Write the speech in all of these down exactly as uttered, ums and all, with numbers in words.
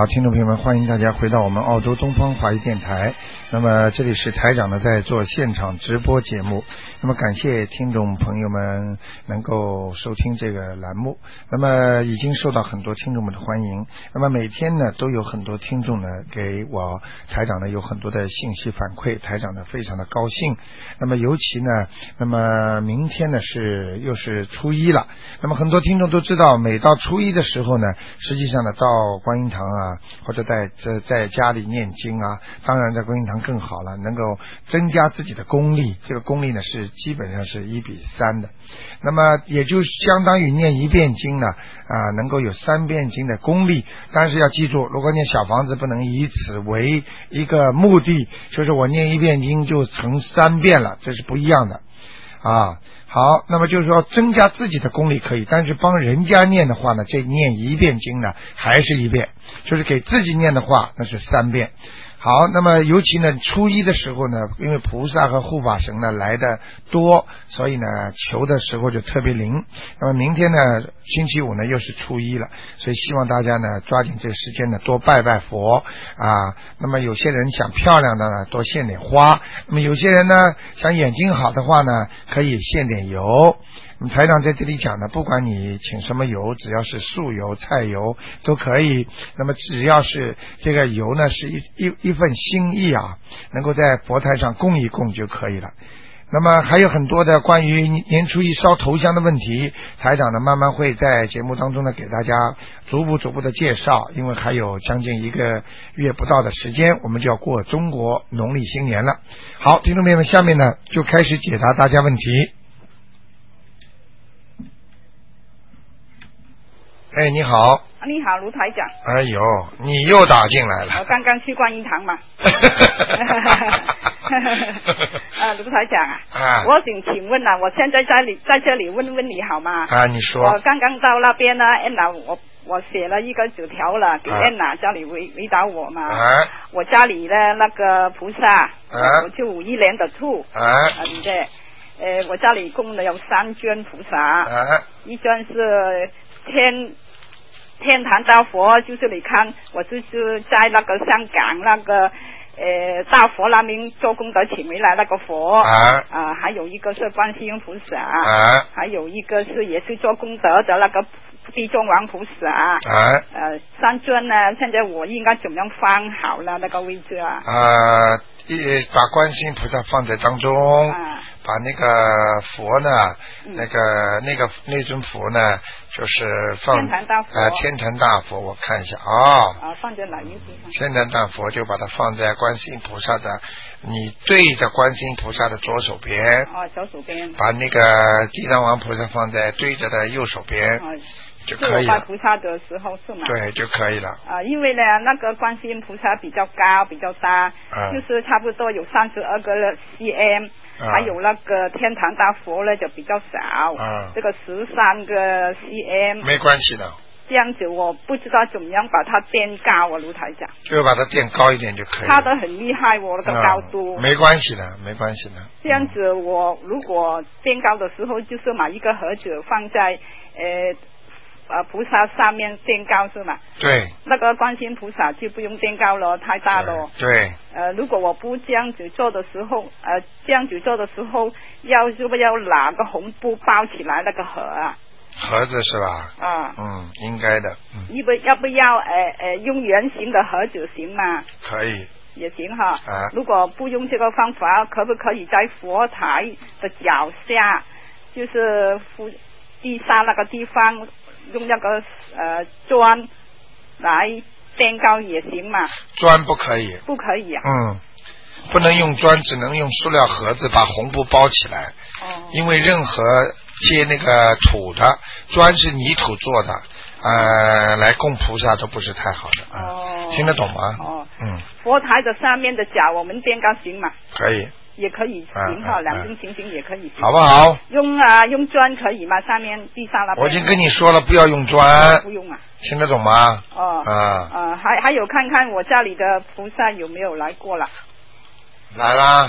好，听众朋友们，欢迎大家回到我们澳洲东方华语电台。那么这里是台长呢在做现场直播节目。那么感谢听众朋友们能够收听这个栏目。那么已经受到很多听众们的欢迎。那么每天呢都有很多听众呢给我台长呢有很多的信息反馈，台长呢非常的高兴。那么尤其呢，那么明天呢是又是初一了。那么很多听众都知道，每到初一的时候呢，实际上呢到观音堂啊，或者在在在家里念经啊，当然在观音堂更好了，能够增加自己的功力。这个功力呢是基本上是一比三的，那么也就相当于念一遍经呢啊，能够有三遍经的功力。但是要记住，如果念小房子不能以此为一个目的，就是我念一遍经就成三遍了，这是不一样的啊。好，那么就是说增加自己的功力可以，但是帮人家念的话呢，这念一遍经呢还是一遍，就是给自己念的话那是三遍。好，那么尤其呢初一的时候呢，因为菩萨和护法神呢来的多，所以呢求的时候就特别灵。那么明天呢星期五呢又是初一了，所以希望大家呢抓紧这个时间呢多拜拜佛啊。那么有些人想漂亮的呢多献点花，那么有些人呢想眼睛好的话呢可以献点油。那么台长在这里讲呢，不管你请什么油，只要是素油、菜油都可以。那么只要是这个油呢是一一一份心意啊，能够在佛台上供一供就可以了。那么还有很多的关于年初一烧头香的问题，台长呢慢慢会在节目当中呢给大家逐步逐步的介绍。因为还有将近一个月不到的时间，我们就要过中国农历新年了。好，听众朋友们，下面呢就开始解答大家问题。哎，你好。 你好，卢台长。 哎呦，你又打进来了。 我刚刚去观音堂嘛。啊，卢台长啊，啊我想请问啊，我现在在里在这里问问你好吗？ 啊，你说。 我刚刚到那边呢，安娜，我我写了一个纸条了，给安娜家里回回答我嘛。啊。我家里的那个菩萨，啊，我就五一年的兔。啊。啊，对。呃，我家里供的有三尊菩萨。啊。一尊是天天坛大佛，就是你看我就是在那个香港那个呃大佛那边做功德请回来那个佛啊，啊还有一个是观世音菩萨啊，还有一个是也是做功德的那个地藏王菩萨啊，呃三尊呢，现在我应该怎么样放好了那个位置啊？呃， 把观世音菩萨放在当中，啊、把那个佛呢，嗯、那个那个那尊佛呢。就是放天坛大佛， 呃，天坛大佛，我看一下啊。 啊，放在哪一地方？ 天坛大佛就把它放在观世音菩萨的，你对着观世音菩萨的左手边。 啊，左手边。 把那个地藏王菩萨放在对着的右手边。啊。就可以了。 拜菩萨的时候是吗？ 对，就可以了。 啊，因为呢，那个观世音菩萨比较高，比较大，嗯、就是差不多有三十二个 cm，、嗯、还有那个天坛大佛呢就比较少，嗯、这个十三个 cm。 没关系的。 这样子我不知道怎么样把它垫高啊，卢台长。 就把它垫高一点就可以了。 差得很厉害哦，那个高度。 嗯、没关系的，没关系的。 这样子我如果垫高的时候，就是买一个盒子放在呃。呃，菩萨上面垫高是吗？ 对。 那个观世音菩萨就不用垫高了，太大了。 对。 呃，如果我不这样子做的时候，呃，这样子做的时候，要是不是要拿个红布包起来那个盒啊？ 盒子是吧？ 啊。 嗯，应该的。嗯。 要不要不要呃呃用圆形的盒子行吗？ 可以。 也行哈。 啊。 如果不用这个方法，可不可以在佛台的脚下，就是佛地上那个地方？用那个呃砖来垫高也行嘛？ 砖不可以。 不可以啊。 嗯，不能用砖，只能用塑料盒子把红布包起来。哦。因为任何接那个土的砖是泥土做的，呃，来供菩萨都不是太好的。哦。听得懂吗？ 哦。 嗯。 佛台的上面的脚我们垫高行吗？ 可以。 也可以行哈，两根行行也可以行， 好不好？ 用啊用砖可以吗？上面地上那边。 我已经跟你说了，不要用砖。 不用啊。 听得懂吗？ 哦。啊。啊，还还有看看我家里的菩萨有没有来过了？ 来啦。 是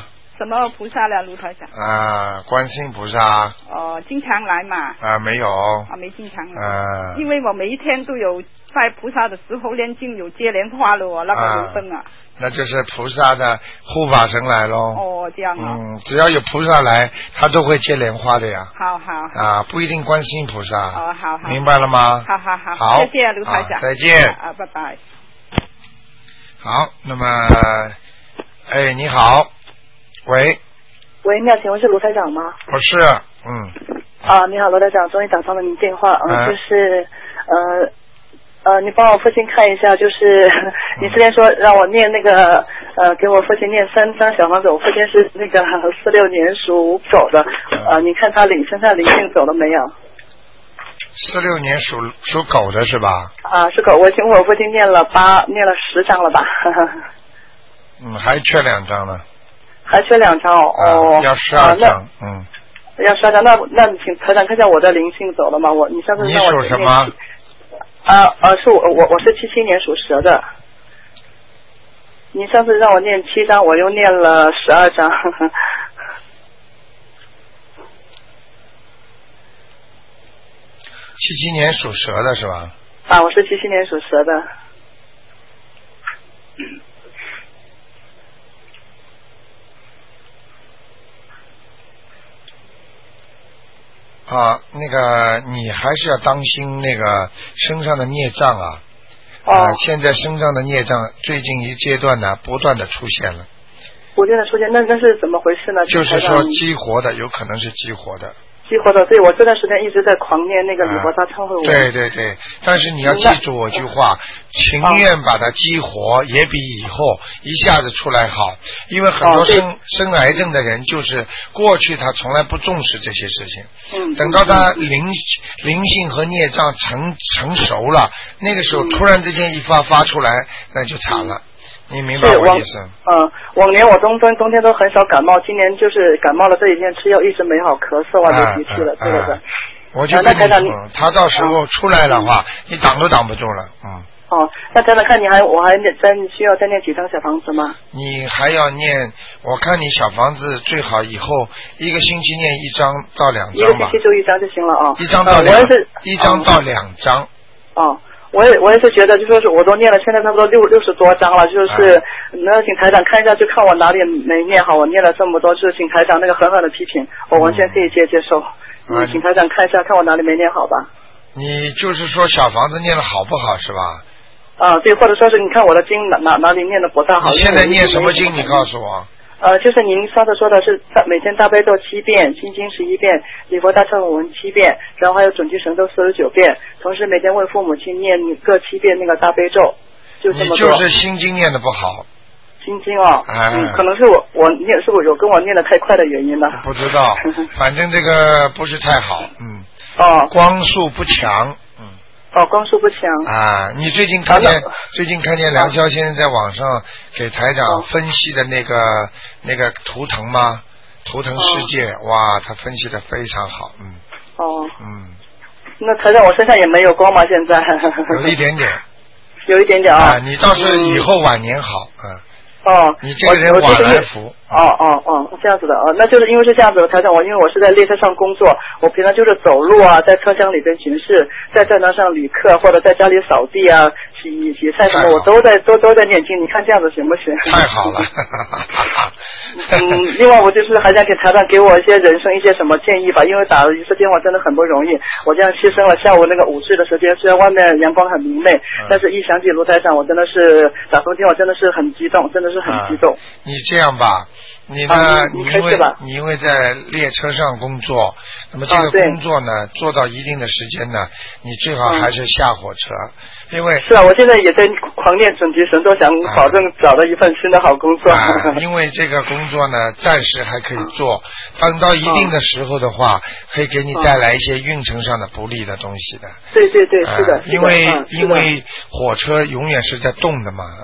什么菩萨了，卢台长？ 啊，观世音菩萨。 哦，经常来嘛？ 啊，没有。 啊，没经常来。 啊。 因为我每一天都有拜菩萨的时候念经，有接莲花了，我那个缘分啊。 那就是菩萨的护法神来咯。 哦，这样啊。 嗯，只要有菩萨来，他都会接莲花的呀。 好好。 啊，不一定观世音菩萨。 哦，好好。 明白了吗？ 好好好。 好， 谢谢卢台长。 再见。 啊，拜拜。 好，那么，哎，你好，喂。 喂，你好，请问是卢台长吗？ 不是，嗯。 啊，你好，卢台长，终于打通了您电话，嗯， 哎、 就是呃呃，你帮我父亲看一下，就是你之前说让我念那个呃，给我父亲念三张小房子，我父亲是那个四六年属狗的，呃，你看他灵身上灵性走了没有？ 四六年属属狗的是吧？ 啊，是狗，我请我父亲念了八，念了十张了吧？ 嗯，还缺两张呢。 还缺两张哦， 啊、要十二张，啊、嗯。 要十二张，那那你请台长看一下我的灵性走了吗？我你上次让我你属什么？ 啊呃，是我我我是七七年属蛇的。你上次让我念七张，我又念了十二张。 七七年属蛇的是吧？ 啊，我是七七年属蛇的。 啊，那个你还是要当心那个身上的孽障啊。 哦。 呃、现在身上的孽障最近一阶段呢，不断的出现了。 不断的出现，那那是怎么回事呢？ 就是说激活的，有可能是激活的。 激活的，对，我这段时间一直在狂念那个礼佛大忏悔文。 对对对，但是你要记住我句话，情愿把它激活，也比以后一下子出来好。因为很多生、哦、生癌症的人，就是过去他从来不重视这些事情。 嗯。 等到他灵灵性和孽障成成熟了，那个时候突然之间一发发出来，那就惨了。你明白我意思？ 嗯，往年我冬冬冬天都很少感冒，今年就是感冒了这几天吃药一直没好，咳嗽啊、流鼻涕了，对不对？ 我就跟你说，他到时候出来的话，你挡都挡不住了，嗯。 哦，那再来看你还我还再需要再念几张小房子吗？ 你还要念，我看你小房子最好以后一个星期念一张到两张吧。 一个星期就一张就行了啊。 一张到两，一张到两张。 哦。我也我也是觉得，就说是我都念了，现在差不多六六十多章了，就是那请台长看一下，就看我哪里没念好。我念了这么多，就是请台长那个狠狠的批评，我完全可以接接受。嗯，请台长看一下，看我哪里没念好吧。 你就是说小房子念的好不好是吧？ 啊，对，或者说是你看我的经哪哪哪里念的不大好。 你现在念什么经？你告诉我。 呃，就是您上次说的是每天大悲咒七遍，心经十一遍，礼佛大忏悔文七遍，然后还有准提神咒四十九遍，同时每天为父母亲念各七遍那个大悲咒，就这么多。 你就是心经念的不好。 心经哦， 哎、 嗯，可能是我我念是不是有跟我念的太快的原因了？ 不知道，反正这个不是太好，嗯。 哦。 光速不强。 哦，光速不强啊！你最近看见、啊、最近看见梁霄先生在网上给台长分析的那个、哦、那个图腾吗？图腾世界、哦、哇，他分析的非常好，嗯。 哦。 嗯。 那台长，我身上也没有光吗？现在。 有一点点。 有一点点啊。 啊，你倒是以后晚年好，嗯。 哦。 你这个人晚来福。 哦哦哦，这样子的哦，那就是因为是这样子的，台长，我因为我是在列车上工作，我平常就是走路啊，在车厢里边巡视，在站台上旅客或者在家里扫地啊、洗洗菜什么，我都在都都在念经。你看这样子行不行？ 太好了。 嗯，另外我就是还想给台长给我一些人生一些什么建议吧，因为打了一次电话真的很不容易，我这样牺牲了下午那个午睡的时间，虽然外面阳光很明媚，嗯、但是一想起卢台长，我真的是打通电话真的是很激动，真的是很激动。 啊、你这样吧。你呢？ 啊、 你因为你因为在列车上工作，那么这个工作呢，啊、做到一定的时间呢，你最好还是下火车，嗯、因为是啊，我现在也在狂练准提神咒，想保证找到一份新的好工作。 啊、因为这个工作呢，暂时还可以做，当到一定的时候的话，可以给你带来一些运程上的不利的东西的。 对对对，是的， 因为、 嗯、 因为火车永远是在动的嘛，啊。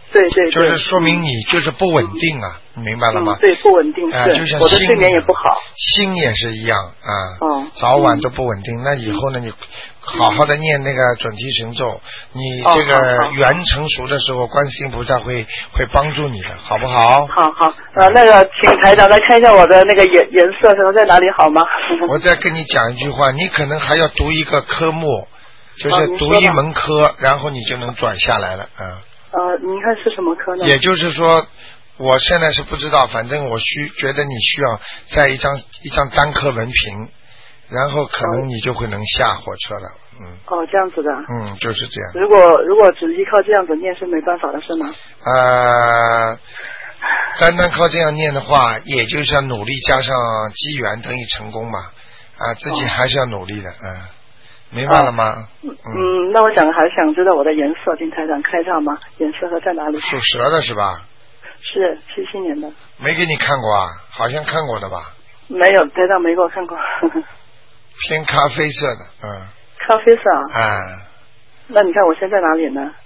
对对对， 就是说明你就是不稳定啊，你明白了吗？ 嗯、对，不稳定， 啊、 是， 就像我的睡眠也不好， 心也是一样啊， 哦、 早晚都不稳定。嗯、那以后呢，你好好的念那个准提神咒，你这个缘成熟的时候，观世音菩萨会会帮助你的，好不好？ 好好，呃，那个请台长再看一下我的那个颜颜色在哪里好吗？ 我再跟你讲一句话，你可能还要读一个科目，就是读一门科，然后你就能转下来了啊。 呃，您看是什么科呢？ 也就是说，我现在是不知道，反正我需觉得你需要在一张一张单科文凭，然后可能你就会能下火车了，嗯。 哦，这样子的。 嗯，就是这样。 如果如果只依靠这样子念是没办法的，是吗？ 呃，单单靠这样念的话，也就是要努力加上机缘等于成功嘛，啊，自己还是要努力的，嗯。哦，明白了吗？ 嗯，嗯，那我想还想知道我的颜色，请台长开上吗？颜色和在哪里？ 属蛇的是吧？ 是七七年的。 没给你看过啊？好像看过的吧？ 没有，台长没给我看过。 偏咖啡色的，嗯。 咖啡色啊？ 啊。 那你看我现在哪里呢？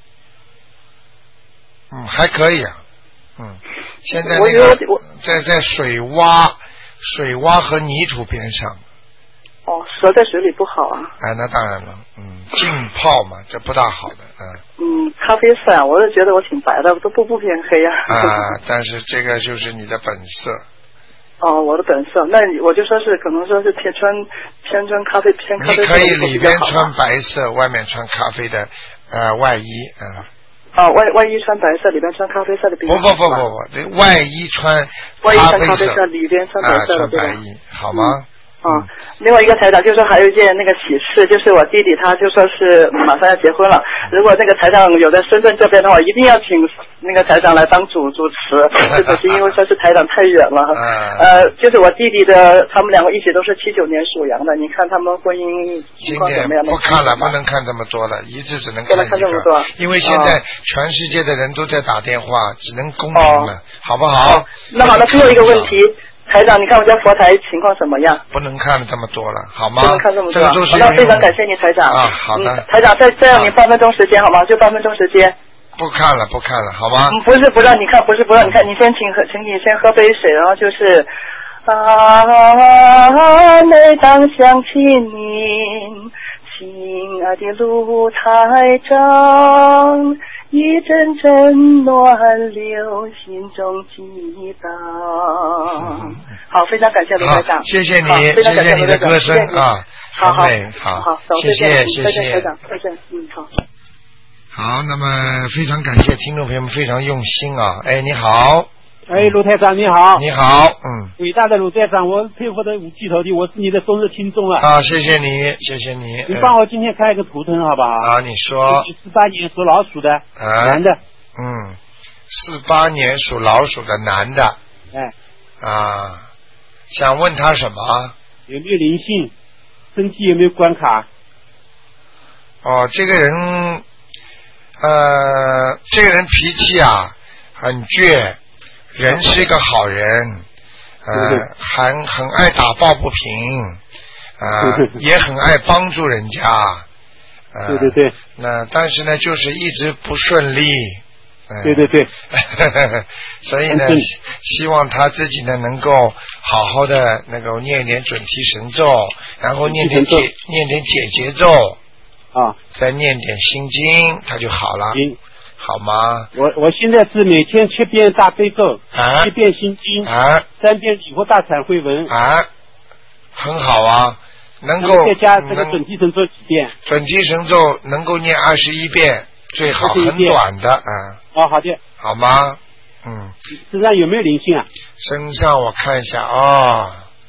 嗯，还可以啊。嗯。现在那个在在水洼、水洼和泥土边上。 哦，蛇在水里不好啊。 哎，那当然了，嗯，浸泡嘛，这不大好的，嗯。 嗯，咖啡色啊，我是觉得我挺白的，都不不偏黑啊。 啊，但是这个就是你的本色。 哦，我的本色，那我就说是可能说是偏穿偏穿咖啡偏咖啡色。 你可以里边穿白色，外面穿咖啡的呃外衣，嗯。 啊，外外衣穿白色，里边穿咖啡色的比较好。 不不不不不，这外衣穿外衣穿咖啡色，里边穿白色的， 对吧？穿白衣，好吗？ 嗯啊、嗯，另外一个台长就说还有一件那个喜事，就是我弟弟他就说是马上要结婚了，如果那个台长有在深圳这边的话，一定要请那个台长来当主主持，这可是因为说是台长太远了。呃，就是我弟弟的，他们两个一起都是七九年属羊的，你看他们婚姻情况怎么样？ 不看了，不能看这么多了，一直只能看一个。 不能看这么多， 因为现在全世界的人都在打电话，只能公平了，哦、好不好？ 哦、那好，那最后一个问题。台长，你看我家佛台情况怎么样？ 不能看这么多了，好吗？ 不能看这么多。 这个都是那非常感谢你，台长。 啊，好的。 嗯、台长，再再让你半分钟时间好吗？就半分钟时间。 不看了，不看了，好吗？ 嗯，不是不让你看，不是不让你看，你先请喝，请你先喝杯水，然后就是啊，每当想起您，亲爱的卢台长。一阵阵暖流，心中激荡。嗯、好，非常感谢卢台长， 谢谢你，谢谢你的歌声啊， 好好好， 好， 谢谢谢谢台长，再见，嗯，好。 好，那么非常感谢听众朋友们非常用心啊，哎，你好。 哎，卢台长你好！ 你好，嗯， 伟大的卢台长，我佩服的五体投地，我是你的忠实听众啊！ 啊，谢谢你，谢谢你。 你帮我今天开一个图腾好不好？ 啊，你说。 四八年属老鼠的、啊、男的。 嗯，四八年属老鼠的男的。 哎。 啊，想问他什么？ 有没有灵性？身体有没有关卡？ 哦，这个人，呃，这个人脾气啊很倔。人是一个好人，呃，对对很很爱打抱不平，呃，对对对也很爱帮助人家，呃， 对对对。 那但是呢，就是一直不顺利。呃、 对对对。 所以呢，希望他自己呢能够好好的那个念点准提神咒，然后念点解念点解结咒， 啊， 再念点心经，他就好了。好吗？ 我我现在是每天七遍大悲咒， 啊， 七遍心经， 啊， 三遍礼佛大忏悔文， 啊，很好啊，能够再加这个准提神咒几遍？ 准提神咒能够念二十一遍，最好很短的啊。 哦，好的。 好吗？嗯。 身上有没有灵性啊？ 身上我看一下哦。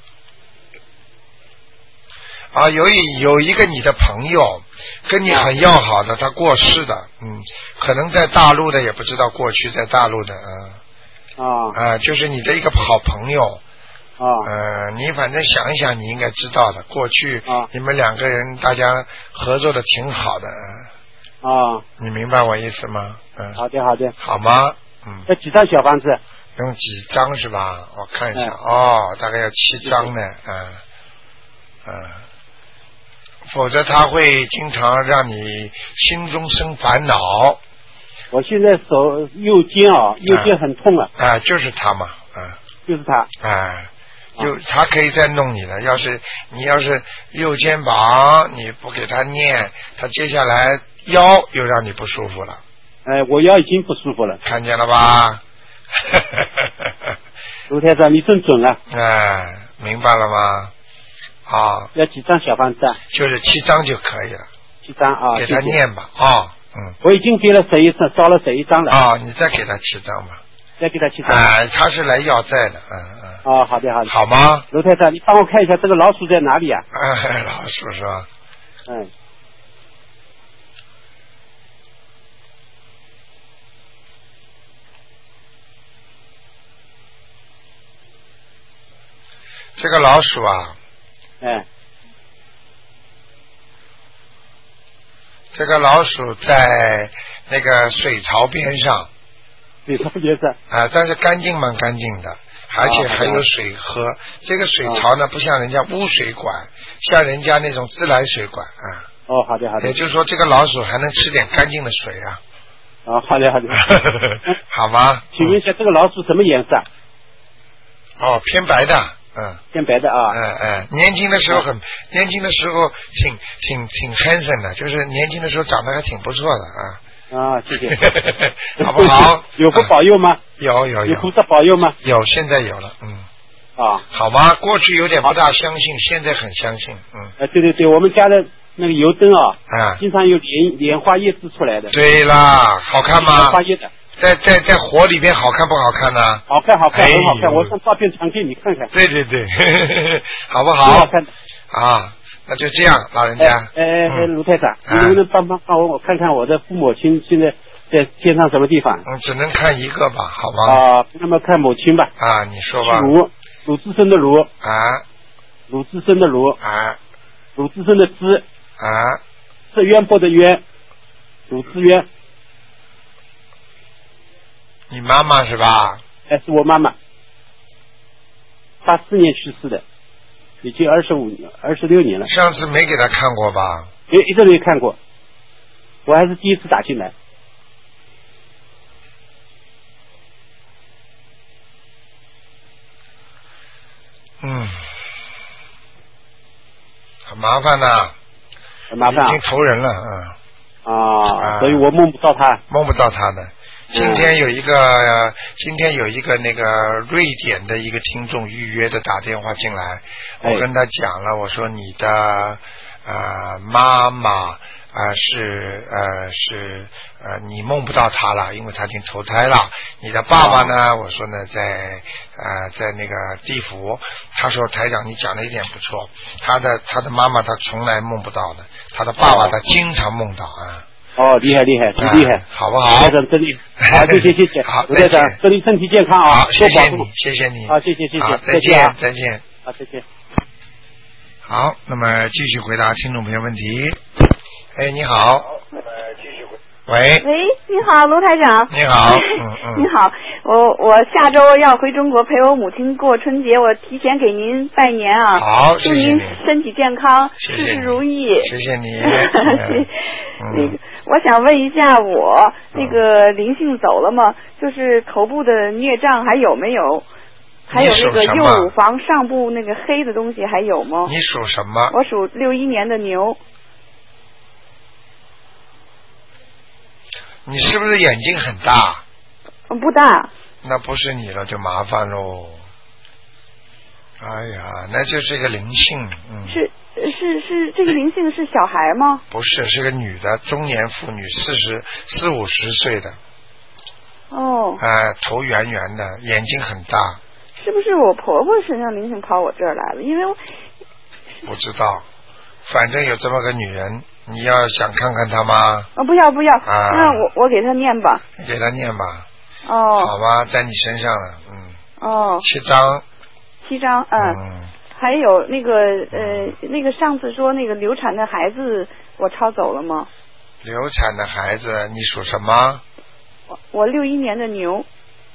啊，有一有一个你的朋友跟你很要好的，他过世的，嗯，可能在大陆的也不知道，过去在大陆的，嗯， 啊， 啊，就是你的一个好朋友， 啊， 呃，你反正想一想，你应该知道的，过去啊， 你们两个人大家合作的挺好的， 啊， 你明白我意思吗？嗯， 好的好的， 好吗？嗯， 要几张小房子？ 用几张是吧？我看一下，嗯、哦，大概要七张呢，嗯，嗯。否则他会经常让你心中生烦恼， 我现在手右肩啊，右肩很痛啊。 啊，就是他嘛，啊。 就是他。 啊。就他可以再弄你了，要是你要是右肩膀你不给他念，他接下来腰又让你不舒服了。 哎，我腰已经不舒服了。 看见了吧？ 卢台长，你真准啊！ 哎，明白了吗？啊。 要几张小房子啊？ 就是七张就可以了。 七张啊。 给他念吧，啊、哦，嗯。 我已经给了十一张，烧了十一张了。 啊、哦，你再给他七张吧。 再给他七张。 哎，他是来要债的，嗯嗯。 哦，好的好的。 好吗？ 卢台长，你帮我看一下这个老鼠在哪里啊？ 哎，老鼠是吧？ 嗯。 这个老鼠啊， 哎， 这个老鼠在那个水槽边上， 水槽边上啊，但是干净蛮干净的，而且还有水喝。啊、这个水槽呢，不像人家污水管，像人家那种自来水管啊。 哦，好的好的。 也就是说，这个老鼠还能吃点干净的水啊。 哦，好的好的。 好吗？ 请问一下，这个老鼠什么颜色？ 哦，偏白的。嗯， 偏白的啊， 嗯嗯，年轻的时候很，年轻的时候挺挺挺 handsome 的，就是年轻的时候长得还挺不错的啊。 啊，谢谢。 好不好？ 有不保佑吗？ 啊、有有有。 有菩萨保佑吗？ 有，现在有了，嗯。 啊。 好吗？过去有点不大相信，现在很相信，嗯。 哎，对对对，我们家的那个油灯啊， 啊， 经常有莲莲花叶子出来的。 对啦，好看吗？ 莲花叶的。 在在在火里边好看不好看呢？ 好看好看，哎、很好看，我上照片传给你看看。 对对对，好不好？ 很好看的啊，那就这样，老人家。 哎哎哎，卢台长，你能不能帮帮帮我，我看看我的父母亲现在在天上什么地方？ 嗯，只能看一个吧，好吗？ 啊，那么看母亲吧。 啊，你说吧。 卢，鲁智深的卢。 啊。 鲁智深的卢。 啊。 鲁智深的智。 啊。 是渊博的渊。鲁智渊。 你妈妈是吧？ 哎，是我妈妈，八四年去世的，已经二十五年、二十六年了。 上次没给他看过吧？ 没，一直没看过，我还是第一次打进来。 嗯，很麻烦呐。 很麻烦。 已经投人了，嗯。 啊，啊所以我梦不到他。 梦不到他的。今天有一个、嗯，今天有一个那个瑞典的一个听众预约的打电话进来，我跟他讲了，我说你的呃妈妈啊、呃、是呃是呃你梦不到他了，因为他已经投胎了。你的爸爸呢，哦、我说呢在呃在那个地府。他说台长你讲的一点不错，他的他的妈妈他从来梦不到的，他的爸爸他经常梦到啊。 哦，厉害厉害，真厉害， 好不好？ 台长真厉害，好，谢谢谢谢， 好， 卢台长，祝你身体健康啊！ 好，谢谢你，谢谢你， 好，谢谢谢谢， 再见再见， 好，再见。 好，那么继续回答听众朋友问题。哎，你好。那么继续回。喂。 喂，你好，卢台长。 你好。嗯嗯。 你好，我我下周要回中国陪我母亲过春节，我提前给您拜年啊！ 好，谢谢祝您身体健康， 事事如意。 谢谢你。 那个，我想问一下我，那个灵性走了吗？就是头部的孽障还有没有？还有那个右乳房上部那个黑的东西还有吗？ 你属什么？ 我属六一年的牛。 你是不是眼睛很大？ 不大。 那不是你了，就麻烦喽。哎呀，那就是一个灵性，嗯。 是是是，这个灵性是小孩吗？ 不是，是个女的，中年妇女，四十四五十岁的。 哦。 哎、呃，头圆圆的，眼睛很大。 是不是我婆婆身上灵性跑我这儿来了？因为我不知道，反正有这么个女人。你要想看看他吗？ 哦，不要不要， 啊、 那我我给他念吧。 你给他念吧。 哦。 好吧，在你身上了，嗯。 哦。 七张。 七张，嗯。 嗯。 还有那个呃，那个上次说那个流产的孩子，我抄走了吗？ 流产的孩子，你属什么？ 我我六一年的牛。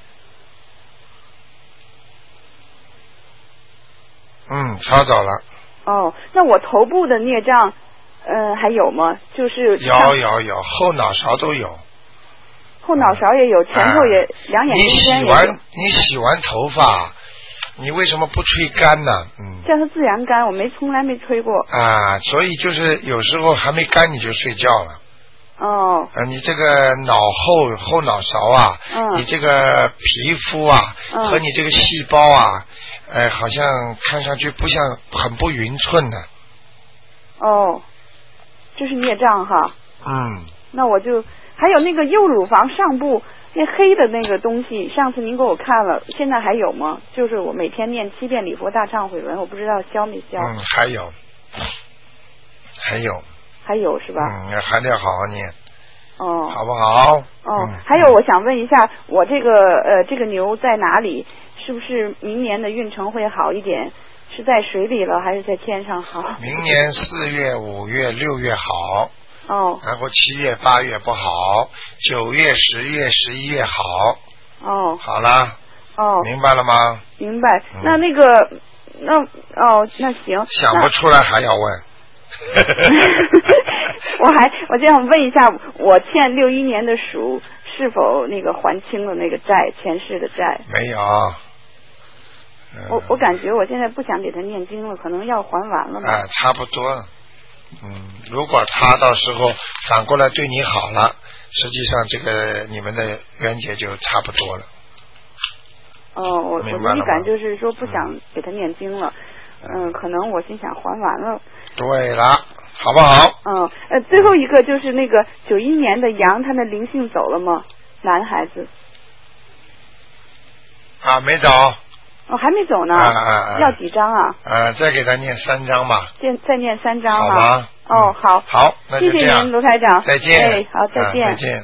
嗯，抄走了。 哦，那我头部的孽障。嗯、呃，还有吗？就是有有有，后脑勺都有。 后脑勺也有，前后也、啊、两眼中间也有。 你洗完你洗完头发，你为什么不吹干呢？嗯， 这是自然干，我没从来没吹过。 啊，所以就是有时候还没干你就睡觉了。 哦。 啊，你这个脑后后脑勺啊， 嗯， 你这个皮肤啊， 嗯、 和你这个细胞啊，呃，好像看上去不像很不匀称的。 哦，这是孽障哈。 嗯。 那我就还有那个右乳房上部那黑的那个东西，上次您给我看了，现在还有吗？就是我每天念七遍礼佛大忏悔文，我不知道消没消。 嗯，还有，还有。 还有是吧？ 嗯，还得好好念。 哦。 好不好？ 哦、嗯，还有我想问一下，我这个呃这个牛在哪里？是不是明年的运程会好一点？是在水里了还是在天上好？ 明年四月、五月、六月好。 哦。 然后七月、八月不好，九月、十月、十一月好。 哦。 好了。 哦。 明白了吗？ 明白。嗯、那那个，那哦，那行。 想不出来还要问。 我还我这样问一下，我欠六一年的鼠是否那个还清了那个债，前世的债？ 没有。 嗯、我我感觉我现在不想给他念经了，可能要还完了吧。 啊，差不多。嗯，如果他到时候反过来对你好了，实际上这个你们的冤结就差不多了。 哦，我我的预感就是说不想给他念经了，嗯、呃，可能我心想还完了。 对了，好不好？ 嗯，呃，最后一个就是那个九一年的羊，他的灵性走了吗？男孩子。 啊，没走。 哦，还没走呢。 啊啊啊！ 要几张啊？ 呃，再给他念三张吧。 再再念三张哈。好吧。 哦，好。 好，那就这样。 谢谢您，卢台长。 再见。 哎，好，再见。 啊、再见。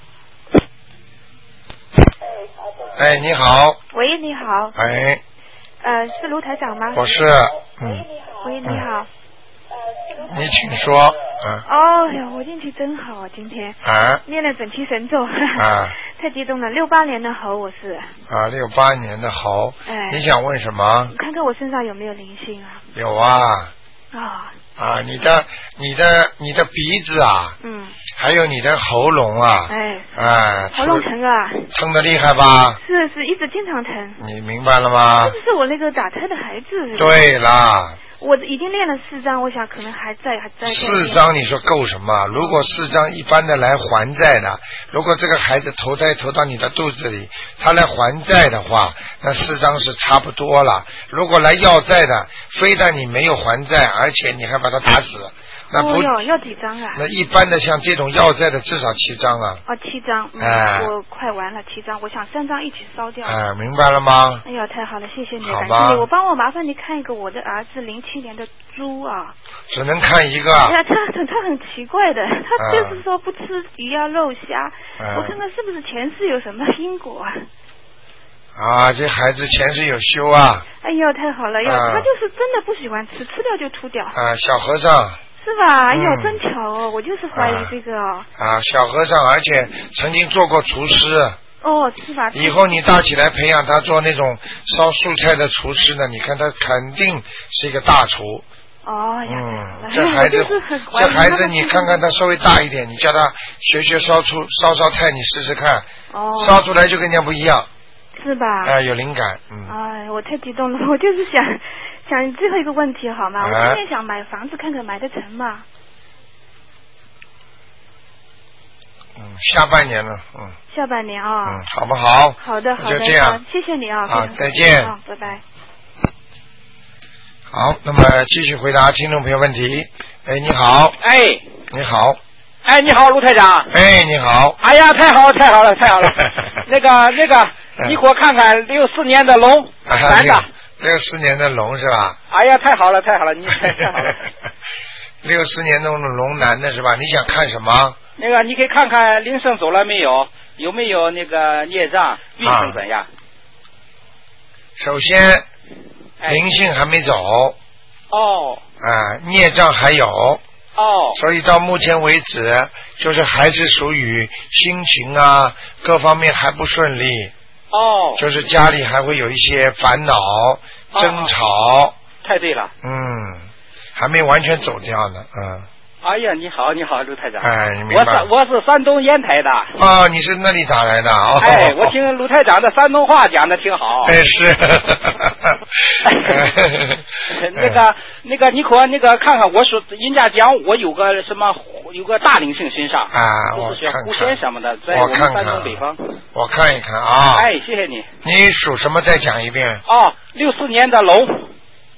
哎，你好。 喂，你好。 哎。 呃，是卢台长吗？ 我是。嗯。 喂，你好。 嗯、你请说。嗯。 哦呀，我运气真好啊，今天。 啊。 念了整期神咒。 啊。 太激动了，六八年的猴我是。 啊，六八年的猴。 哎。 你想问什么？ 看看我身上有没有灵性啊？ 有啊。 啊、哦。 啊，你的、你的、你的鼻子啊。 嗯。 还有你的喉咙啊。 哎。 哎。 喉咙疼啊。 疼得厉害吧？ 是是，一直经常疼。 你明白了吗？ 这是我那个打胎的孩子。 对啦。 我已经练了四张，我想可能还在还在。 四张你说够什么？如果四张一般的来还债的，如果这个孩子投胎投到你的肚子里，他来还债的话，那四张是差不多了。如果来要债的，非但你没有还债，而且你还把他打死，那不、 哦、要要几张啊？ 那一般的像这种要债的至少七张啊。 哦，七张。嗯、 哎， 我快完了七张，我想三张一起烧掉。 哎，明白了吗？ 哎呀，太好了，谢谢你， 感谢你。我帮我麻烦你看一个我的儿子零七年的猪啊。 只能看一个。 哎呀，他很他很奇怪的，他就是说不吃鱼啊肉虾， 嗯、 我看看是不是前世有什么因果啊？ 啊，这孩子前世有修啊。 哎呦，太好了！哟、 啊， 他就是真的不喜欢吃，吃掉就吐掉。 啊，小和尚。 是吧？哎呦， 嗯、 真巧哦！我就是怀疑这个哦。 啊，小和尚，而且曾经做过厨师。 哦，是吧？ 以后你大起来培养他做那种烧素菜的厨师呢，你看他肯定是一个大厨。 哦呀， 嗯，这孩子，这孩子，你看看他稍微大一点，你叫他学学烧出烧烧菜，你试试看。 哦。 烧出来就跟人家不一样。 是吧？ 哎、呃，有灵感，嗯。 哎，我太激动了，我就是想想最后一个问题好吗？ 哎、 我今天想买房子，看看买得成吗？ 嗯，下半年了，嗯。 下半年啊。 嗯，好不好？ 好的，好的， 就这样， 谢谢你啊。 好，再见。 好，拜拜。 好，那么继续回答听众朋友问题。哎，你好。 哎。 你好。 哎，你好，卢台长。 哎，你好。 哎呀，太好了，太好了，太好了。那个，那个，你给我看看六四年的龙，男的。 六四年的龙是吧？ 哎呀，太好了，太好了，你太好了。 六四年的龙男的是吧？你想看什么？ 那个，你可以看看铃声走了没有？有没有那个孽障？运程怎样？ 啊、首先，灵性还没走。 哦。 啊，孽障还有。 哦。 所以到目前为止，就是还是属于心情啊各方面还不顺利。 哦。 就是家里还会有一些烦恼、哦、争吵。 太对了。 嗯，还没完全走掉呢，嗯。 哎呀，你好，你好，卢台长。 哎，你明白。我是我是山东烟台的。 哦，你是那里打来的哦。 哎，我听卢台长的山东话讲的挺好。 哎，是。 那个那个，你可那个看看，我说人家讲我有个什么有个大灵性身上啊， 就是学狐仙什么的，在我们山东北方。 我看一看啊。 哎，谢谢你。 你属什么？再讲一遍。 哦，六四年的龙。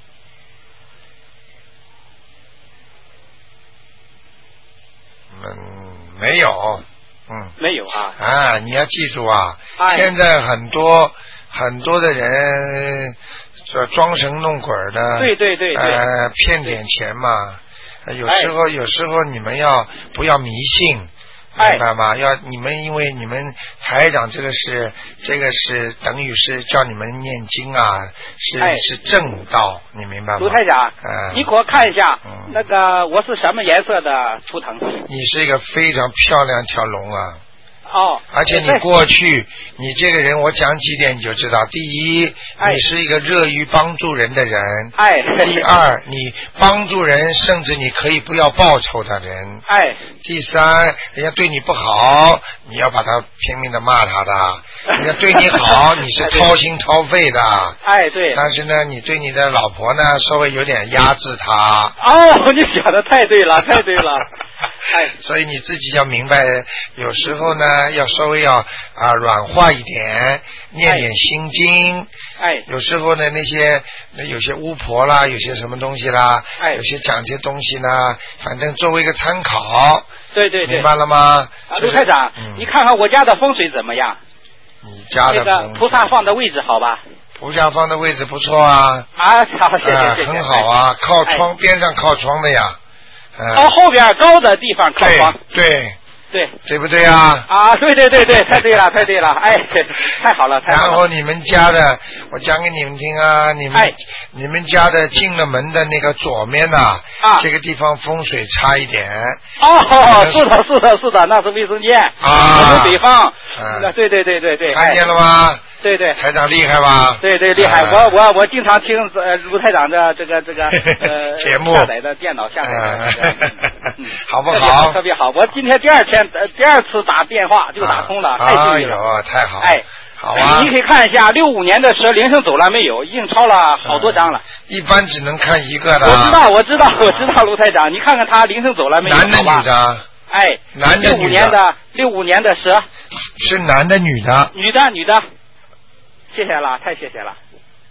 嗯，没有，嗯， 没有啊。 啊，你要记住啊， 哎、 现在很多很多的人这装神弄鬼的， 对对对对， 呃，骗点钱嘛。有时候、哎、有时候你们要不要迷信？明白吗？要你们，因为你们台长这个是这个是等于是叫你们念经啊，是、哎、是正道，你明白吗？ 卢台长， 嗯， 你给我看一下，嗯、那个我是什么颜色的图腾？ 你是一个非常漂亮条龙啊。 哦， 而且你过去，你这个人，我讲几点你就知道。第一， 哎、 你是一个乐于帮助人的人。 哎。 第二，你帮助人，甚至你可以不要报酬的人。 哎。 第三，人家对你不好，你要把他拼命的骂他的。人家对你好，你是掏心掏肺的。 哎，对。 但是呢，你对你的老婆呢，稍微有点压制她。 哦，你讲的太对了，太对了。哎， 所以你自己要明白，有时候呢，要稍微要啊软化一点，念点心经。 哎， 有时候呢，那些有些巫婆啦，有些什么东西啦， 哎， 有些讲些东西呢，反正作为一个参考。 对对对， 明白了吗？ 啊，卢台长，嗯、你看看我家的风水怎么样？ 你家的那个菩萨放的位置好吧？ 菩萨放的位置不错啊。 啊，好，谢谢谢谢。 很好啊，靠窗、哎、边上靠窗的呀。 朝后边高的地方靠窗， 对对， 对不对啊？ 啊，对对对对，太对了，太对了，哎，太好了，太好了。 然后你们家的，我讲给你们听啊，你们、哎、你们家的进了门的那个左面呐、啊，啊，这个地方风水差一点。 哦，是的，是的，是的，那是卫生间啊，我们北方， 嗯， 对对对对对， 看见了吗？ 哎对对， 台长厉害吧？ 对对厉害，啊、我我我经常听呃卢台长的这个这个呃节目下载的电脑下载的、这个嗯，好不好？ 特别好，我今天第二天呃第二次打电话就打通了， 啊、 太幸运了， 哎呦，太好， 哎， 好啊！ 你可以看一下六五年的蛇铃声走了没有？已经超了好多张了。 嗯、一般只能看一个的。 我知道，我知道，我知道，卢台长，你看看他铃声走了没有？ 男的女的？ 哎， 男的女的？ 六五年的六五年的蛇。 是男的女的？ 女的女的。谢谢了，太谢谢了。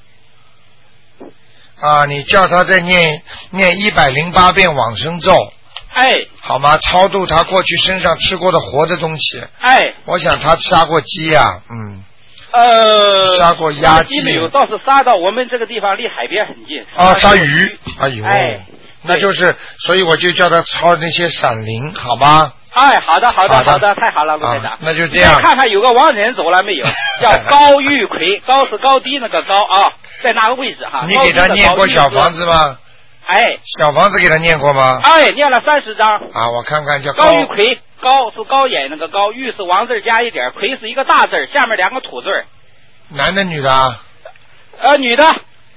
啊，你叫他再念念一百零八遍往生咒。 哎， 好吗？超度他过去身上吃过的活的东西。 哎， 我想他杀过鸡呀、啊，嗯。 呃， 杀过鸭鸡没有，倒是杀到我们这个地方离海边很近。 啊，杀鱼，哎呦， 哎， 那就是，所以我就叫他抄那些闪灵，好吧？ 哎，好的，好的，好的，太好了，卢台长、 啊。那就这样。 看看有个亡人走了没有？叫高玉奎，高是高低那个高啊，在哪个位置哈？ 你给他念过小房子吗？ 哎， 小房子给他念过吗？ 哎，念了三十章。 啊，我看看叫高玉奎，高是高眼那个高，玉是王字加一点，奎是一个大字，下面两个土字。 男的女的？ 呃，女的。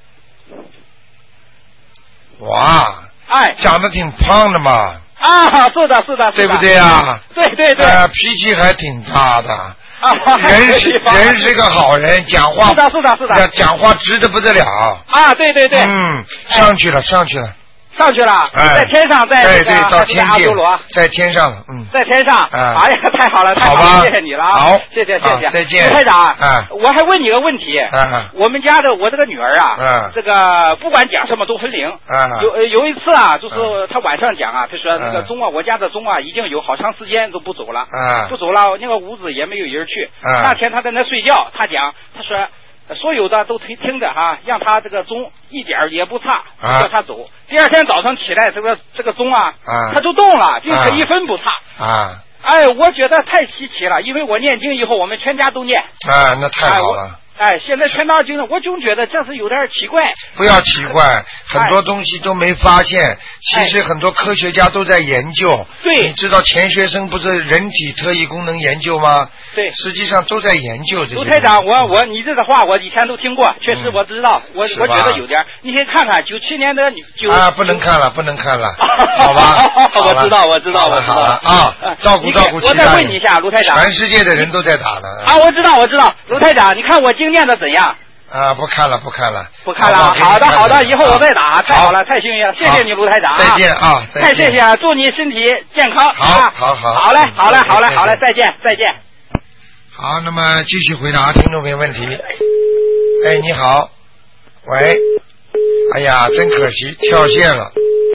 哇， 哎， 长得挺胖的嘛。 啊，是的，是的， 对不对啊？ 对对对。 呃，脾气还挺大的。 啊， 人是人是个好人，讲话是的，是的，是的， 讲话直的不得了。 啊，对对对。 嗯，上去了，上去了。 上去了， 哎、 在天上，在对对，到天界， 在天上，嗯， 在天上， 哎、 啊，哎呀，太好了，太好了，谢谢你了啊， 好， 谢谢谢谢， 再见， 卢台长， 哎、 我还问你个问题， 哎、 我们家的我这个女儿啊， 哎、 这个不管讲什么都分灵， 哎、 有有一次啊，就是她晚上讲啊，她说那个钟啊，我家的钟啊，已经有好长时间都不走了， 哎、 不走了，那个屋子也没有人去， 哎、 那天她在那睡觉，她讲，她说。所有的都听听着哈，让他这个钟一点也不差，叫他走。啊、第二天早上起来，这个这个钟啊， 啊他就动了，并且一分不差。 啊， 哎，我觉得太稀奇了，因为我念经以后，我们全家都念。 啊，那太好了。 哎，现在全大军了，我总觉得这是有点奇怪。 不要奇怪，很多东西都没发现，其实很多科学家都在研究。 对。 你知道钱学森不是人体特异功能研究吗？ 对。 实际上都在研究这些。 卢台长，我我你这个话我以前都听过，确实我知道，我我觉得有点。你可以看看九七年的九。 啊，不能看了，不能看了，好吧？ 我知道，我知道，我知道啊，照顾照顾其他人。 我再问你一下，卢台长。 全世界的人都在打呢。 啊，我知道，我知道，卢台长，你看我经念的怎样？ 啊，不看了，不看了， 不看了。好的，好的，以后我再打。太好了，太幸运了，谢谢你，卢台长。 再见啊！ 太谢谢，祝你身体健康。 好，好，好。 好嘞，好嘞，好嘞，好嘞，再见，再见。 好，那么继续回答听众朋友问题。哎，你好，喂，哎呀，真可惜，跳线了。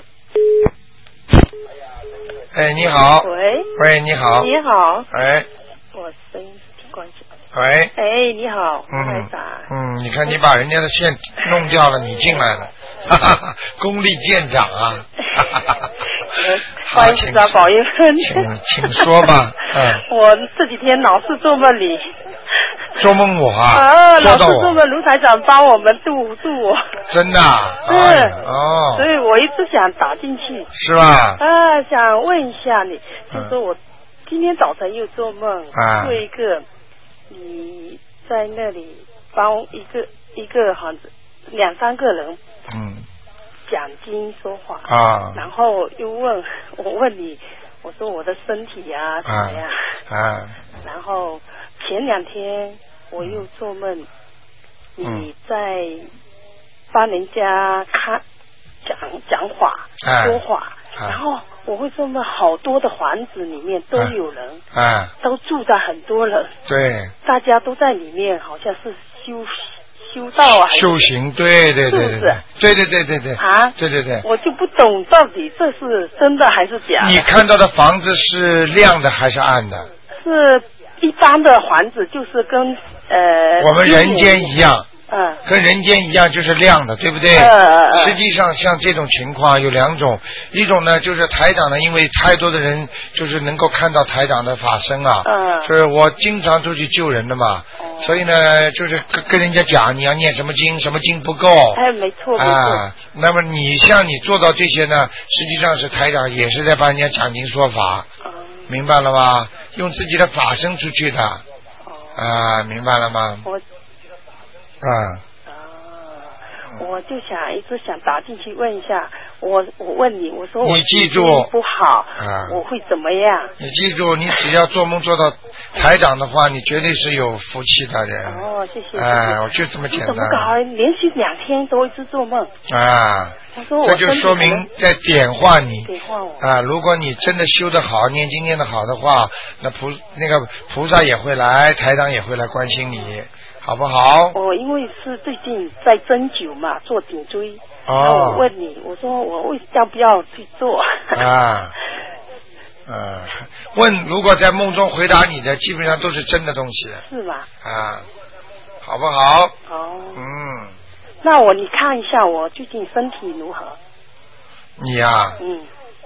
哎，你好。 喂。 喂，你好。 你好。 哎。 我声音关系。 喂。 哎，你好， 嗯嗯，你看你把人家的线弄掉了，你进来了，哈哈哈，功力见长啊！哈哈哈。 欢迎大保佑。 请请说吧。嗯。 我这几天老是做梦里。 做梦我啊。 啊，老是做梦卢台长帮我们度度我。 真的。 是。 哦。 所以我一直想打进去。 是吧？ 啊，想问一下你，就说我今天早晨又做梦，做一个你在那里帮一个一个好像两三个人。 嗯。 讲经说话啊， 然后又问我问你，我说我的身体啊怎么样？ 啊， 然后前两天我又做梦，嗯、你在帮人家看讲讲话、啊、说话、啊，然后我会做梦好多的房子里面都有人， 啊， 都住着很多人， 对， 大家都在里面，好像是修。修道啊， 修行，对对对对，是不是？对对对对对啊， 对对对， 我就不懂到底这是真的还是假的。 你看到的房子是亮的还是暗的？ 是一般的房子，就是跟呃我们人间一样， 嗯， 跟人间一样就是亮的，对不对？ 嗯嗯。 实际上像这种情况有两种，一种呢就是台长呢，因为太多的人就是能够看到台长的法身啊， 嗯， 就是我经常出去救人的嘛。所以呢，就是跟跟人家讲你要念什么经，什么经不够。 哎，没错， 啊、 没错。 那么你像你做到这些呢，实际上是台长也是在帮人家讲经说法， 嗯、 明白了吗？用自己的法身出去的。啊、 哦， 明白了吗？ 我。 啊。 我就想一直想打进去问一下，我我问你，我说我你记住不好， 啊， 我会怎么样？ 你记住，你只要做梦做到台长的话，你绝对是有福气的人。 哦，谢谢。 哎，我就这么简单。 怎么搞？连续两天都一直做梦。 啊。 我说我这就说明在点化你。 点化我。 啊，如果你真的修得好，念经念得好的话，那菩那个菩萨也会来，台长也会来关心你。好不好？ 我、哦、因为是最近在针灸嘛，做颈椎。 哦。 然后我问你，我说我为要不要去做？ 啊。呃，问如果在梦中回答你的，基本上都是真的东西。 是吗？ 啊，好不好？ 哦。 嗯。 那我你看一下我最近身体如何？ 你呀、啊？ 嗯。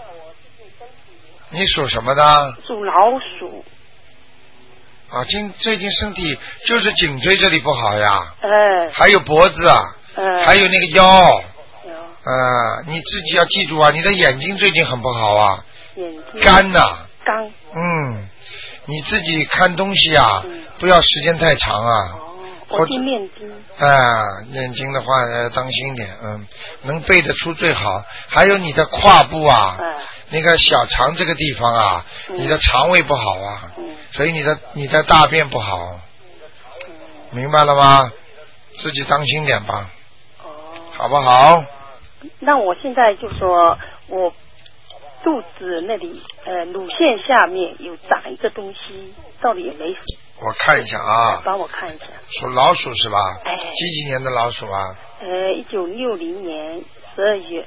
你属什么的？ 属老鼠。 啊，今最近身体就是颈椎这里不好呀， 嗯， 还有脖子啊， 嗯， 还有那个腰， 有， 啊，你自己要记住啊，你的眼睛最近很不好啊， 眼睛干呐、啊， 干， 嗯，你自己看东西啊， 嗯、 不要时间太长啊， 哦，我去念经， 啊，念经的话要当心点，嗯，能背得出最好，还有你的胯部啊。 嗯那个小肠这个地方啊， 嗯、 你的肠胃不好啊， 嗯、 所以你的你的大便不好， 嗯、 明白了吗？自己当心点吧， 哦， 好不好？ 那我现在就说我肚子那里呃乳腺下面有长一个东西，到底有没有？ 我看一下啊， 帮我看一下。 属老鼠是吧？ 哎， 几几年的老鼠啊？ 呃，一九六零年十二月。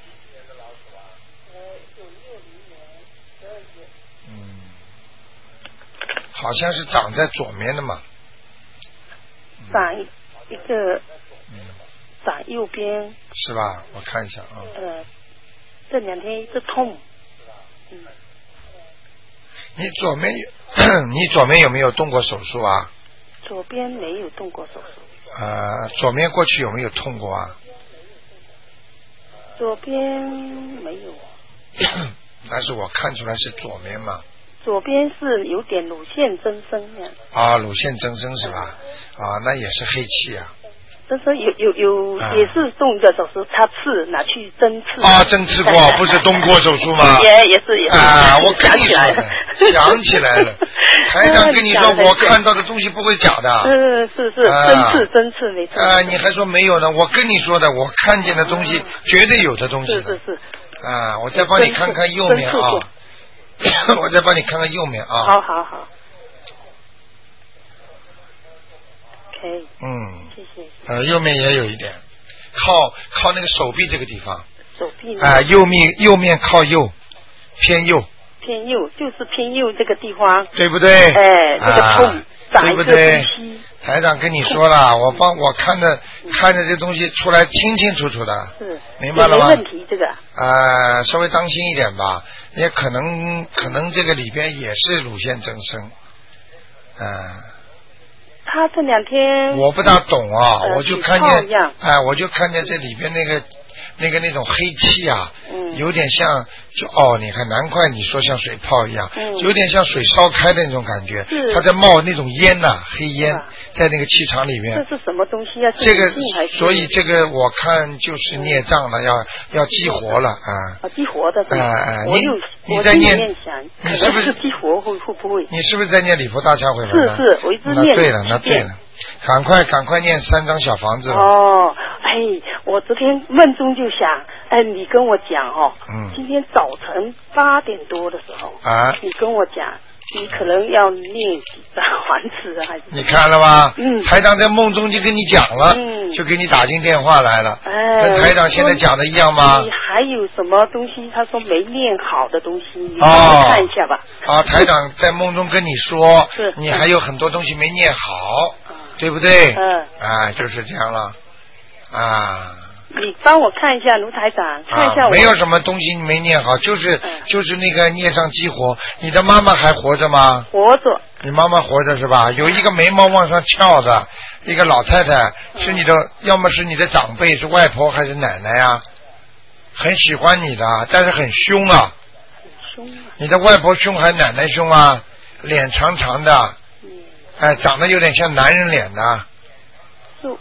好像是长在左面的嘛， 长一一个，嗯，长右边是吧？我看一下啊。 呃，这两天一直痛。嗯。 你左面，你左面有没有动过手术啊？ 左边没有动过手术。 呃，左面过去有没有痛过啊？ 左边没有。 但是我看出来是左面嘛。 左边是有点乳腺增生呀。 啊，乳腺增生是吧？啊，那也是黑气啊。 增生有有有、啊、也是动的手术，他刺拿去针刺。 啊，针刺过，不是动过手术吗？ 也也是也是。 啊，我跟你说，想起来了。台长跟你说，我看到的东西不会假的。 是是是，针刺针刺没错。 啊，你还说没有呢？我跟你说的，我看见的东西、嗯、绝对有的东西。 是是是。 啊，我再帮你看看右面啊。我再帮你看看右面啊。 好好好。OK。 嗯。 谢谢。 呃，右面也有一点，靠靠那个手臂这个地方。 手臂。 啊、呃，右面右面靠右，偏右。 偏右就是偏右这个地方。 对不对？ 哎，这个痛， 啊、对不对？台长跟你说了，我帮我看的、嗯、看着这东西出来清清楚楚的。 是。 明白了吗？ 没问题，这个。 呃，稍微当心一点吧，也可能可能这个里边也是乳腺增生，啊、呃。 他这两天我不大懂啊， 呃、 我就看见，哎、呃，我就看见这里边那个那个那种黑气啊，嗯、有点像，就哦，你看，难怪你说像水泡一样，嗯、有点像水烧开的那种感觉，它在冒那种烟呐、啊，黑烟、啊、在那个气场里面。 这是什么东西啊？ 这个，所以这个我看就是孽障了，要要激活了啊！ 啊，激活的。 哎哎， 你你在念， 你是不是激活会会不会？ 你是不是在念礼佛大忏悔文？ 是是，我一直念。 那对了，那对了，赶快赶快念三张小房子了。 哦，哎，我昨天梦中就想，哎，你跟我讲哦，嗯，今天早晨八点多的时候啊，你跟我讲。你可能要念几张还词还是？ 你看了吗？ 嗯。 台长在梦中就跟你讲了， 嗯， 就给你打进电话来了。 哎。 跟台长现在讲的一样吗？ 你还有什么东西？他说没念好的东西，你帮我看一下吧。 啊，台长在梦中跟你说， 是你还有很多东西没念好， 嗯、 对不对？ 嗯。 啊，就是这样了，啊。 你帮我看一下卢台长，看一下我、 啊、没有什么东西没念好，就是、嗯、就是那个孽障激活。你的妈妈还活着吗？ 活着。 你妈妈活着是吧？有一个眉毛往上翘的一个老太太，是你的，嗯、要么是你的长辈，是外婆还是奶奶呀？很喜欢你的，但是很凶啊。 很凶啊。 你的外婆凶还是奶奶凶啊？脸长长的，嗯、哎，长得有点像男人脸的。 就。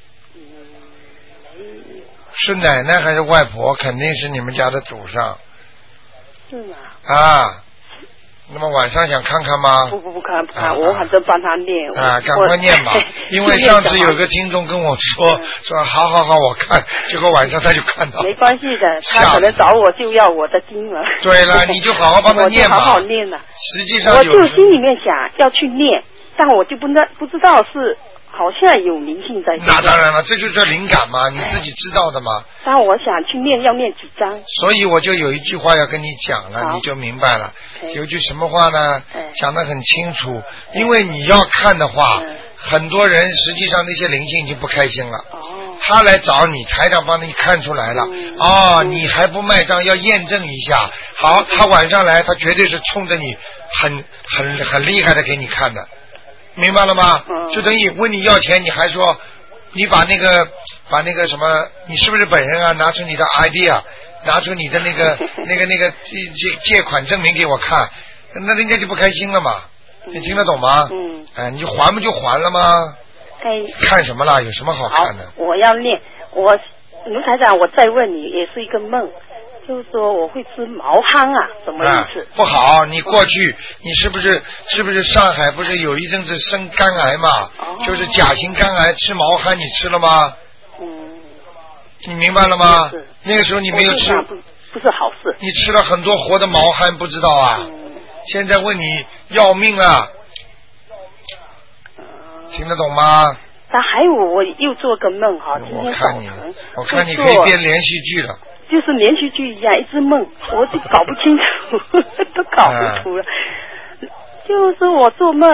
是奶奶还是外婆？肯定是你们家的祖上。 是吗？ 啊，那么晚上想看看吗？ 不不不看不看，啊、我反正帮他念。 啊，赶快念吧！因为上次有个听众跟我说、嗯、说好好好，我看，结果晚上他就看到。 没关系的，他可能找我就要我的经了。 对了，你就好好帮他念吧。 我就好好念了。 实际上我就心里面想要去念，但我就不知不知道是。好像有灵性在。 那当然了，这就是灵感嘛，你自己知道的嘛。 但我想去念，要念几张。 所以我就有一句话要跟你讲了，你就明白了。有句什么话呢？讲得很清楚。因为你要看的话，很多人实际上那些灵性已经不开心了。 哦。 他来找你，台长帮你看出来了。嗯、哦，你还不卖账，要验证一下。好，他晚上来，他绝对是冲着你很很很厉害的给你看的。明白了吗？ 嗯、 就等于问你要钱，你还说你把那个把那个什么，你是不是本人啊？拿出你的 I D 啊，拿出你的那个那个那个借借款证明给我看，那人家就不开心了嘛。你听得懂吗？ 嗯。 哎，你就还不就还了吗？ 哎。 看什么啦？有什么好看的？ 我要念，我卢台长，我再问你，也是一个梦。就是说我会吃毛蚶啊，什么意思？ 啊、不好，你过去你是不是是不是上海不是有一阵子生肝癌嘛？ 哦、 就是甲型肝癌，吃毛蚶你吃了吗？ 嗯。 你明白了吗？那个时候你没有吃， 不, 不是好事。 你吃了很多活的毛蚶，不知道啊？ 嗯、 现在问你要命了， 嗯、 听得懂吗？ 但还有我又做个梦哈，今天早晨我看你可以编连续剧了。 就是连续剧一样，一直梦，我就搞不清楚，都搞糊涂了。啊、就是我做梦，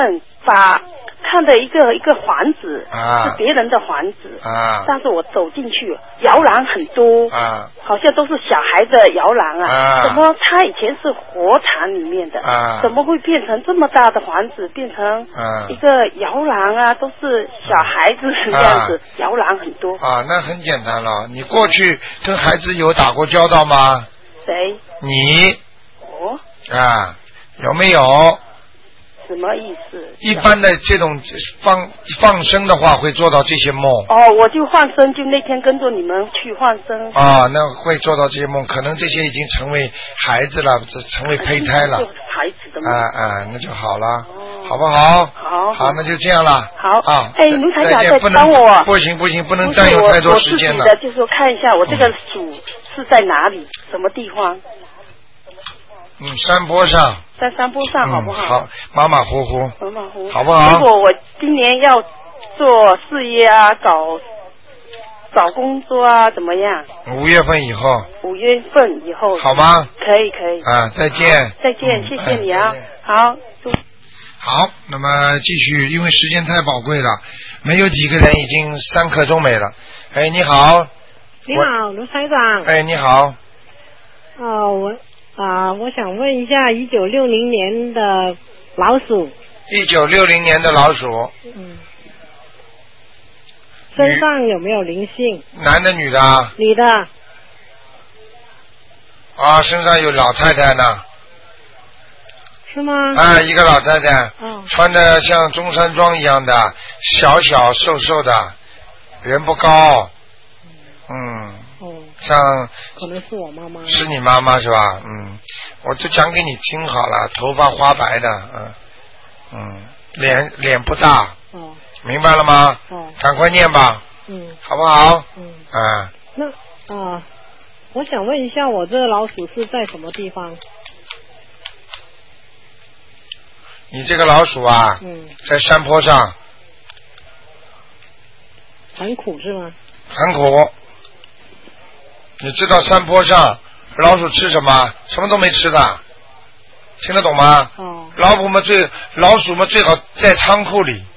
把看的一个一个房子， 啊， 是别人的房子， 啊， 但是我走进去，摇篮很多， 啊， 好像都是小孩的摇篮啊， 啊， 怎么他以前是火场里面的， 啊， 怎么会变成这么大的房子，变成一个摇篮啊，都是小孩子这样子，啊，摇篮很多。 啊，那很简单了，你过去跟孩子有打过交道吗？ 谁？ 你。 我。 啊，有没有？ 什么意思？ 一般的这种放放生的话，会做到这些梦。 哦，我就放生，就那天跟着你们去放生。 啊，那会做到这些梦，可能这些已经成为孩子了，成为胚胎了。 孩子的梦。 啊啊，那就好了，哦，好不好？ 好。 好，那就这样了。 好。 啊。 哎，卢台长在帮我。 不行不行，不能占用太多时间了。 我自己的，就是说看一下我这个属是在哪里，什么地方？ 嗯，山坡上。 在山坡上，好不好？ 嗯，好，马马虎虎。 马马虎虎， 好不好？ 如果我今年要做事业啊，找找工作啊，怎么样？ 五月份以后。 五月份以后。 好吗？ 可以可以。 啊，再见。 再见，嗯，谢谢你啊，哎，好。 好，那么继续，因为时间太宝贵了，没有几个人已经三刻钟没了。哎，你好。 你好，卢台长。 哎，你好。 哦，我。啊，我想问一下，一九六零年的老鼠。 一九六零年的老鼠。 嗯。身上有没有灵性？ 男的女的？ 女的。 啊，身上有老太太呢。 是吗？ 啊，一个老太太。 哦。 穿的像中山装一样的，小小瘦瘦的，人不高。嗯。 哦。 像可能是我妈妈。 是你妈妈是吧？嗯，我就讲给你听好了，头发花白的，嗯嗯，脸脸不大。 哦。 明白了吗？ 哦。 赶快念吧。 嗯。 好不好？ 嗯。 啊。 那啊，我想问一下，我这老鼠是在什么地方？ 你这个老鼠啊， 嗯， 在山坡上。 很苦是吗？ 很苦。你知道山坡上老鼠吃什么？什么都没吃的，听得懂吗？ 哦。 老虎们最老鼠们最好在仓库里。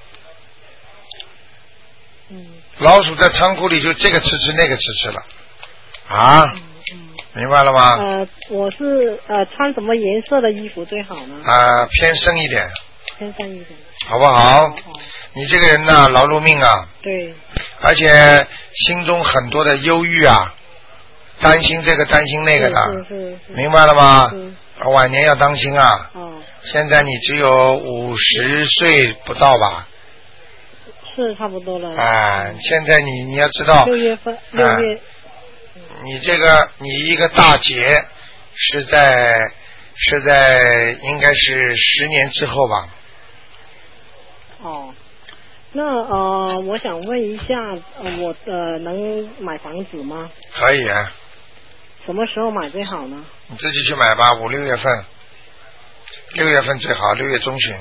嗯。 老鼠在仓库里就这个吃吃那个吃吃了，啊？ 嗯嗯。 明白了吗？ 呃，我是呃穿什么颜色的衣服最好呢？ 啊、呃，偏深一点。 偏深一点。 好不好？ 哦哦， 你这个人呢，劳碌命啊。 对。 而且心中很多的忧郁啊。担心这个担心那个的， 是是是， 明白了吗？晚年要当心啊。 哦。 现在你只有五十岁不到吧？ 是差不多了。 哎，现在你你要知道。 六月份，六月。 啊、你这个你一个大劫是在是在应该是十年之后吧？ 哦。那呃，我想问一下，呃，我呃能买房子吗？ 可以啊。 什么时候买最好呢？ 你自己去买吧，五六月份，六月份最好，六月中旬。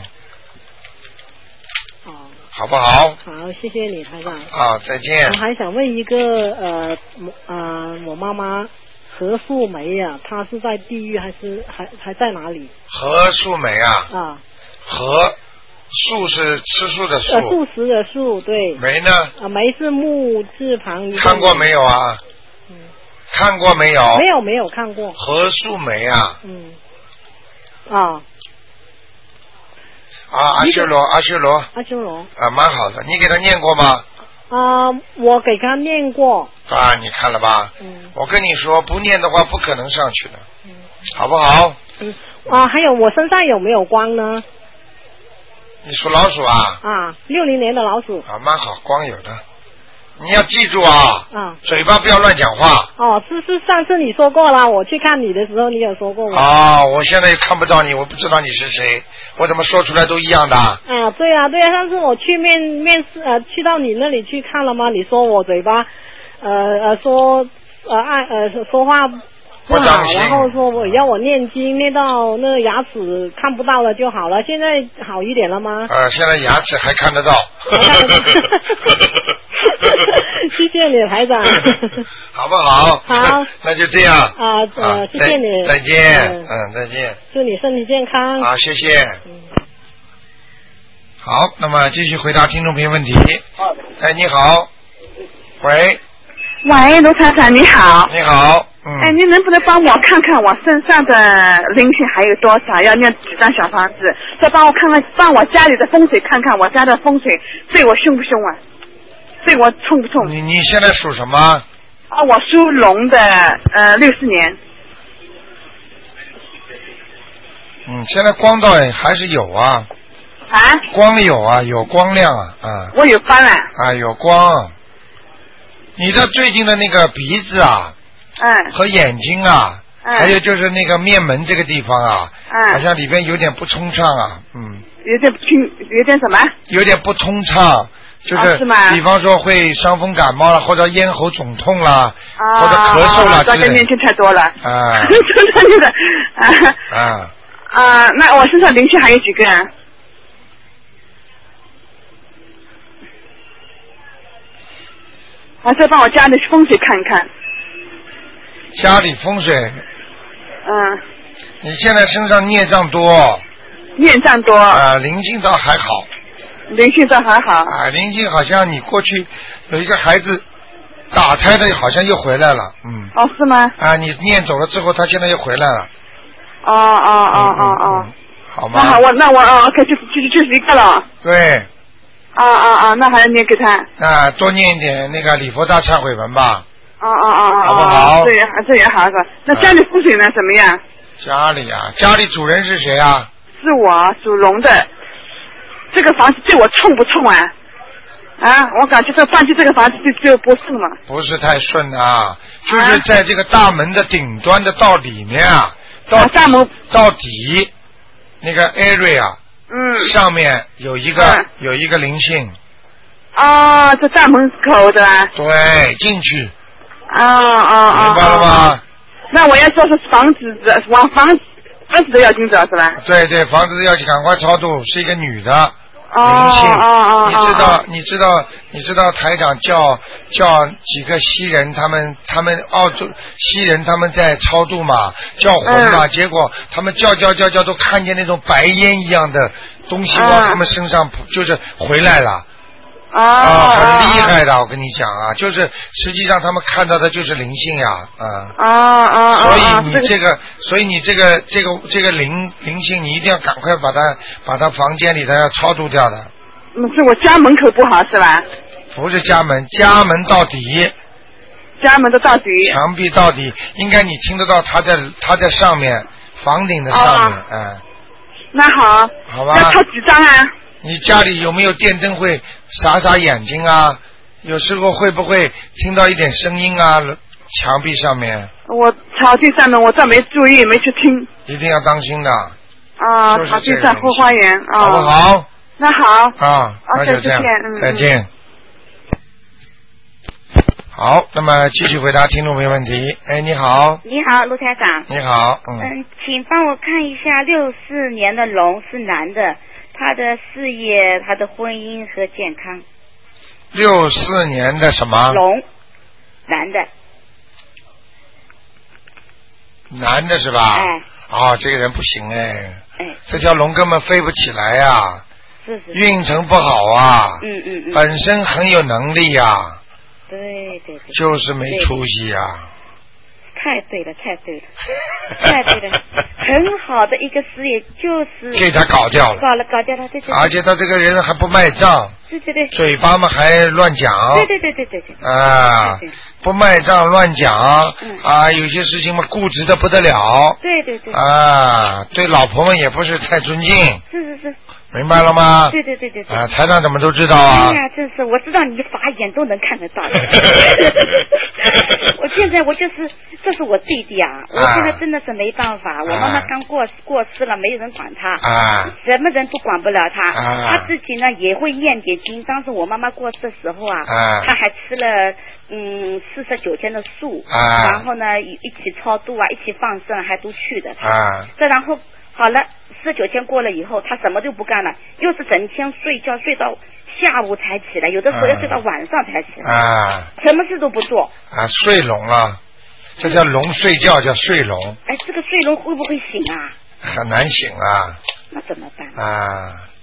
哦。 好不好？ 好，谢谢你，台长。 啊，再见。 我还想问一个呃呃，我妈妈何素梅啊，她是在地狱还是还还在哪里？ 何素梅啊。 啊。 何。素是吃素的素， 呃，素食的素，对。 梅呢？ 啊，梅是木字旁。 看过没有啊？嗯。看过没有？ 没有，没有看过。 何素梅啊。 嗯。啊。 啊，阿修罗，阿修罗。 阿修罗。 啊，蛮好的，你给他念过吗？ 啊，我给他念过。 啊，你看了吧？ 嗯。 我跟你说，不念的话不可能上去的。嗯。好不好？ 嗯。啊，还有我身上有没有光呢？ 你属老鼠啊？ 啊，六零年的老鼠。 啊，蛮好，光有的。你要记住啊！ 啊， 嘴巴不要乱讲话。 哦，是是，上次你说过了，我去看你的时候，你有说过我。 哦，我现在又看不到你，我不知道你是谁，我怎么说出来都一样的。 啊，对啊，对啊，上次我去面面试呃，去到你那里去看了吗？你说我嘴巴，呃呃说呃爱呃说话。不好，然后说我要我念经，念到那个牙齿看不到了就好了。现在好一点了吗？ 呃，现在牙齿还看得到。 谢谢你，台长。 好不好？ 好， 那就这样。 啊呃，谢谢你。 再见，嗯，再见。 祝你身体健康。 好，谢谢。嗯。 好，那么继续回答听众朋友问题。哎，你好。喂。 喂，卢台长，你好。 你好。嗯。 哎，你能不能帮我看看我身上的灵性还有多少？要念几张小房子？再帮我看看，帮我家里的风水看看，我家的风水对我凶不凶啊？对我冲不冲？ 你你现在属什么？ 啊，我属龙的，呃，六四年。 嗯，现在光照还是有啊。 啊？ 光有啊，有光亮啊，啊。 我有光啊。 啊，有光。你的最近的那个鼻子啊， 嗯， 和眼睛啊，嗯，还有就是那个面门这个地方啊， 嗯， 好像里边有点不通畅啊，嗯。 有点听，有点什么？有点不通畅。就是， 哦、是吗？ 比方说会伤风感冒了，或者咽喉肿痛啦， 啊、 或者咳嗽了之类的。 大家年轻太多了。 啊。 真的啊。 啊。 啊，那我身上灵性还有几个啊？我再帮我家里风水看一看。 家里风水。 嗯。 你现在身上孽障多。 孽障多。 啊，灵性倒还好。 灵性倒还好啊，灵性好像你过去有一个孩子打胎的，好像又回来了，嗯。 哦，是吗？ 啊，你念走了之后，他现在又回来了。 哦哦哦哦哦。 好吗？ 那好，我那我哦 ，OK， 就就就是一个了。 对。 啊啊啊！那还要念给他。 啊，多念一点那个礼佛大忏悔文吧。 啊啊啊啊！ 好不好？ 这也这也好是吧？那家里风水呢？怎么样？ 家里啊，家里主人是谁啊？ 是我，属龙的。这个房子对我冲不冲啊？啊，我感觉这放进这个房子就就不顺了。 不是太顺啊，就是在这个大门的顶端的到里面啊，到大门到底那个 area， 嗯， 上面有一个、嗯、有一个灵性。 啊，这大门口的。 对，进去。 啊啊啊！ 明白了吗？ 那我要说是房子的，往房子。房子都要紧找是吧？ 对对，房子要赶快超度，是一个女的灵性， 哦哦、 你知道？你知道？你知道台长叫叫几个西人，他们他们澳洲西人他们在超度嘛，叫魂嘛、嗯，结果他们叫叫叫叫都看见那种白烟一样的东西往他们身上，就是回来了。 啊、 哦，很厉害的，我跟你讲啊，就是实际上他们看到的就是灵性呀，啊， 啊啊， 所以你这个，所以你这个这个这个灵灵性，你一定要赶快把它把它房间里的要超度掉的。 嗯，是我家门口不好是吧？ 不是家门，家门到底。 家门的到底。 墙壁到底，应该你听得到他在他在上面房顶的上面，嗯、啊。 那好。 好吧。 要抄几张啊？ 你家里有没有电灯会傻傻眼睛啊？有时候会不会听到一点声音啊？墙壁上面。 我草地上面，我这没注意，没去听。 一定要当心的。 啊， 就是、 草地上后花园啊。 好不好？ 那好。 啊，那就这样。 嗯、 再见。好，那么继续回答听众朋友问题。哎，你好。 你好，卢台长。 你好，嗯。 嗯，请帮我看一下六四年的龙是男的。他的事业、他的婚姻和健康。 六四年的什么？ 龙，男的。 男的是吧？ 哎。 哦，这个人不行哎。 哎。 这条龙根本飞不起来呀、啊。 是是。 运程不好啊。 嗯嗯嗯。 本身很有能力呀、啊。 对对对。 就是没出息呀、啊。 太对了，太对了，太对了，很好的一个事业就是给他搞掉了， 搞了搞掉了，对对。 而且他这个人还不卖账， 对对对， 嘴巴嘛还乱讲， 对对对对对对， 啊， 对对不卖账乱讲， 嗯、 啊，有些事情嘛固执的不得了， 对对对， 啊，对老婆们也不是太尊敬， 是是是。 明白了吗？ 对对对对对。 啊，台长怎么都知道啊？ 哎呀，真是，我知道你法眼都能看得到。我现在我就是，这是我弟弟啊，我现在真的是没办法。啊、我妈妈刚过过世了，没人管他， 啊， 什么人都管不了他。 啊、 他自己呢也会念点经。当时我妈妈过世的时候啊， 啊他还吃了嗯四十九天的素， 啊、 然后呢一一起超度啊，一起放生，还都去的。 啊， 这然后。好了，四十九天过了以后，他什么都不干了，又是整天睡觉，睡到下午才起来，有的时候要睡到晚上才起来， 啊， 什么事都不做， 啊，睡聋了，这叫聋睡觉，叫睡聋。 哎，这个睡聋会不会醒啊？ 很难醒啊。 那怎么办？ 啊，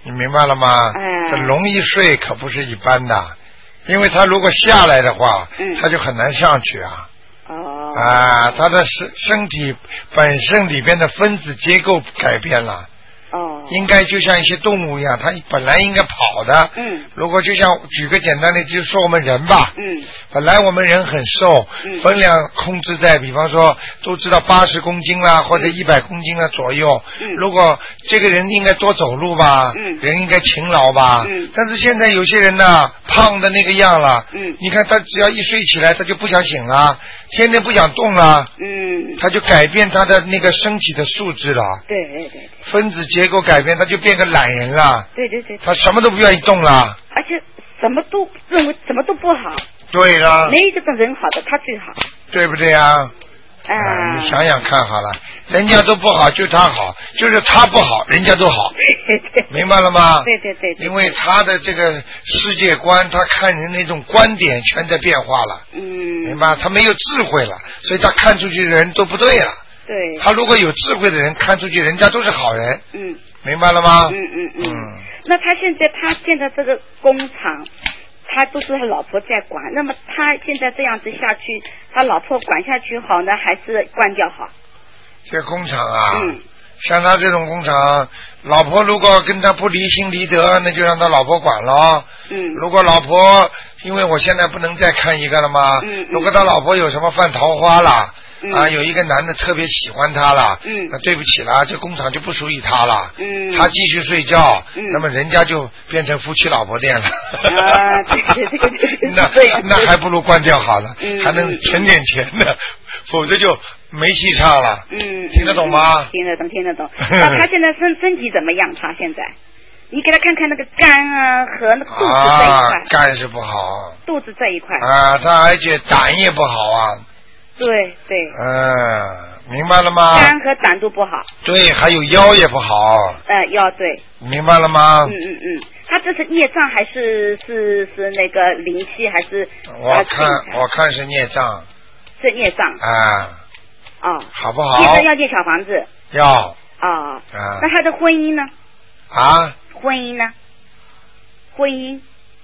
你明白了吗？ 哎。 这容易睡可不是一般的，因为他如果下来的话， 嗯， 他就很难上去啊。 哦。 啊，他的身身体本身里边的分子结构改变了。 哦。 应该就像一些动物一样，它本来应该跑的。 嗯。 如果就像举个简单的，就说我们人吧。 嗯。 本来我们人很瘦， 嗯， 分量控制在，比方说都知道八十公斤啦，或者一百公斤啦左右。 嗯。 如果这个人应该多走路吧， 嗯， 人应该勤劳吧。 嗯。 但是现在有些人呢，胖的那个样了。 嗯。 你看他只要一睡起来，他就不想醒了，天天不想动了。 嗯。 他就改变他的那个身体的素质了。 对对对。 分子结构改变，他就变个懒人了。 对对对。 他什么都不愿意动了。 而且什么都认为什么都不好。 对了。 没一个人好的，他最好。 对不对啊？ 啊、 呃，你想想看好了，人家都不好，就他好，就是他不好，人家都好。明白了吗？ 对对 对, 对。 因为他的这个世界观，他看人那种观点全在变化了。 嗯。 明白？他没有智慧了，所以他看出去的人都不对了。 对。 他如果有智慧的人看出去，人家都是好人。 嗯。 明白了吗？ 嗯嗯嗯。嗯。那他现在他现在这个工厂，他都是他老婆在管。那么他现在这样子下去，他老婆管下去好呢，还是关掉好？ 这工厂啊， 嗯， 像他这种工厂，老婆如果跟他不离心离德，那就让他老婆管了。 嗯。 如果老婆，因为我现在不能再看一个了吗？ 嗯嗯。 如果他老婆有什么犯桃花了。 嗯、 啊，有一个男的特别喜欢他了， 嗯， 那对不起了，这工厂就不属于他了， 嗯， 他继续睡觉， 嗯， 那么人家就变成夫妻老婆店了， 啊，对对对对， 那那还不如关掉好了， 嗯， 还能存点钱呢，否则就没戏唱了， 嗯， 听得懂吗？ 听得懂，听得懂。那他现在身身体怎么样？他现在，你给他看看那个肝啊和那个肚子这一块， 啊，肝是不好， 肚子这一块啊，他而且胆也不好啊。 对对， 嗯，明白了吗？ 肝和胆都不好。 对，还有腰也不好。 呃，腰对。 明白了吗？ 嗯嗯嗯，他这是孽障还是是是那个灵气还是？ 我看我看是孽障。 是孽障。 啊。 哦。 好不好？ 孽障要建小房子。 要。 啊。 啊。 那他的婚姻呢？ 啊。 婚姻呢？婚姻。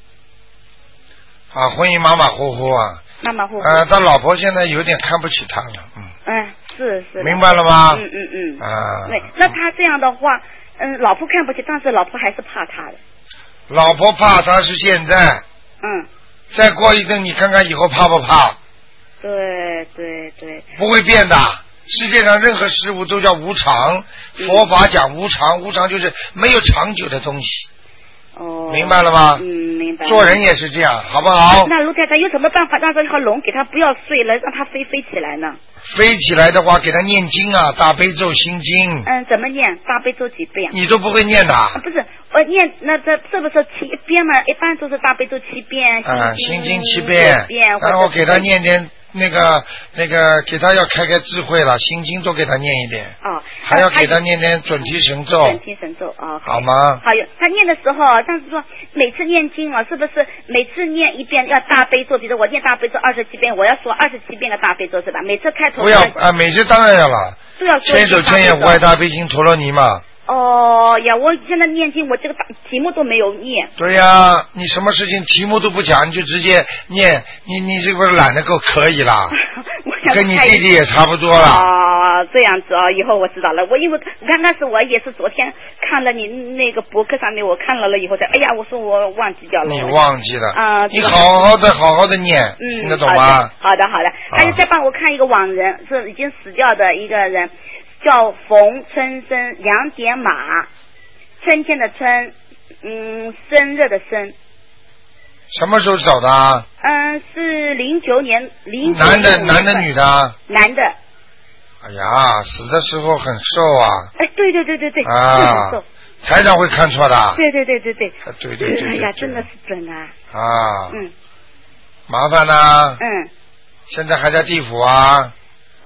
啊，婚姻马马虎虎啊。 马马虎虎。 呃，他老婆现在有点看不起他了，嗯。 嗯，是是。 明白了吗？ 嗯嗯嗯。 啊。 对，那他这样的话，嗯，老婆看不起，但是老婆还是怕他的。 老婆怕他是现在。 嗯。 再过一阵，你看看以后怕不怕？ 对对对。 不会变的，世界上任何事物都叫无常，佛法讲无常，无常就是没有长久的东西。 哦。 明白了吗？ 嗯，明白。 做人也是这样，好不好？ 那卢太太有什么办法让这条龙给它不要睡了，让它飞飞起来呢？ 飞起来的话，给他念经啊，大悲咒、心经。 嗯，怎么念？大悲咒几遍？ 你都不会念的？ 啊、不是，我念那这是不是七遍嘛？一般都是大悲咒七遍， 啊，心经七遍， 遍然后给他念点那个那个，给他要开开智慧了，心经多给他念一点。 哦。 还要给他念点准提神咒。 准提神咒啊。 好吗？ 好，有他念的时候，上次说每次念经啊，是不是每次念一遍要大悲咒？比如我念大悲咒二十七遍，我要说二十七遍的大悲咒是吧？每次开头不要啊，每次当然要了。 都要说。 千手千眼无碍大悲心陀罗尼嘛。 哦呀，我现在念经，我这个题目都没有念。 对呀，你什么事情题目都不讲，你就直接念，你你这个懒得够可以啦。跟你弟弟也差不多了。 哦，这样子哦，以后我知道了。我因为刚开始我也是昨天看了你那个博客上面，我看了了以后才，哎呀，我说我忘记掉了。 你忘记了啊？ 你好好的好好的念， 嗯， 听得懂吗？ 好的好的。还有再帮我看一个网人，是已经死掉的一个人。叫冯春生，两点马，春天的春，嗯，生热的生。 什么时候走的啊？ 嗯，是零九年零。 男的，男的，女的？ 男的。 哎呀，死的时候很瘦啊。 哎，对对对对对。 啊。台长会看错的。 对对对对对。 对对对对。 哎呀，真的是准啊。 啊。 嗯。 麻烦啦。 嗯。 现在还在地府啊。 哦。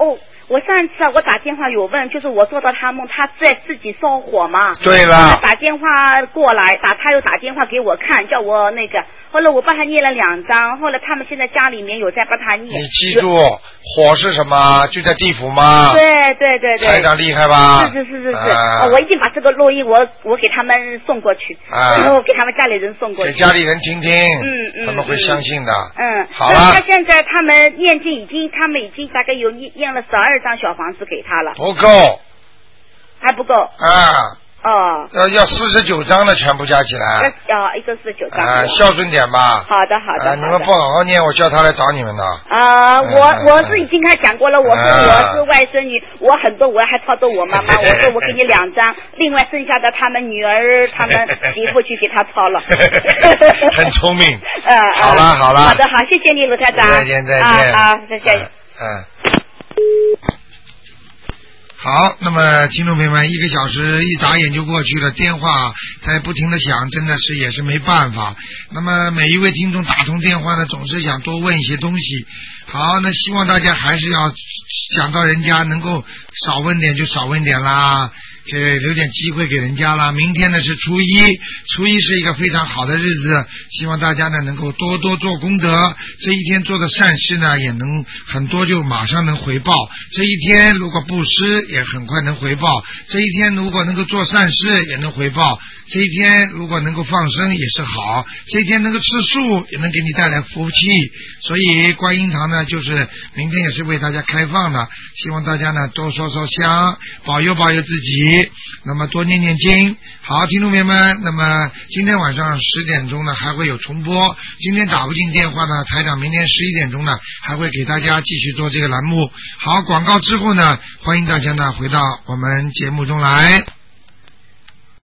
我上次啊，我打电话有问，就是我做到他梦，他在自己烧火嘛。 对了。 打电话过来，打他又打电话给我看，叫我那个。后来我帮他念了两张，后来他们现在家里面有在帮他念。 你记住，火是什么？就在地府吗？ 对对对对。 台长厉害吧？ 是是是是是、啊哦，我一定把这个录音我我给他们送过去，啊、然后给他们家里人送过去。 给家里人听听， 嗯嗯， 他们会相信的。 嗯， 好了。 他现在他们念经已经，他们已经大概有念念了十二张小房子给他了。 不够。 还不够。 啊。 哦。 要要四十九张的全部加起来。 要一个四十九张。 啊，孝顺点吧。 好的好的。 啊，你们不好好念，我叫他来找你们的。 啊，我我是已经跟他讲过了，我说我是外甥女，我很多我还操着我妈妈，我说我给你两张，另外剩下的他们女儿他们媳妇去给他操了。 很聪明。 呃， 好了好了。 好的好，谢谢你卢台长。 再见再见。 啊好，再见。 嗯。好，那么听众朋友们，一个小时一眨眼就过去了，电话在不停的响，真的是也是没办法。那么每一位听众打通电话呢，总是想多问一些东西。好，那希望大家还是要想到人家能够少问点就少问点啦，给留点机会给人家啦。明天呢是初一，初一是一个非常好的日子，希望大家呢能够多多做功德，这一天做的善事呢也能很多就马上能回报，这一天如果布施也很快能回报，这一天如果能够做善事也能回报，这一天如果能够放生也是好，这一天能够吃素也能给你带来福气。所以观音堂呢就是明天也是为大家开放的，希望大家呢多烧烧香，保佑保佑自己，那么多念念经。好，听众朋友们，那么今天晚上十点钟呢还会有重播，今天打不进电话呢，台长明天十一点钟呢还会给大家继续做这个栏目。好，广告之后呢，欢迎大家呢回到我们节目中来。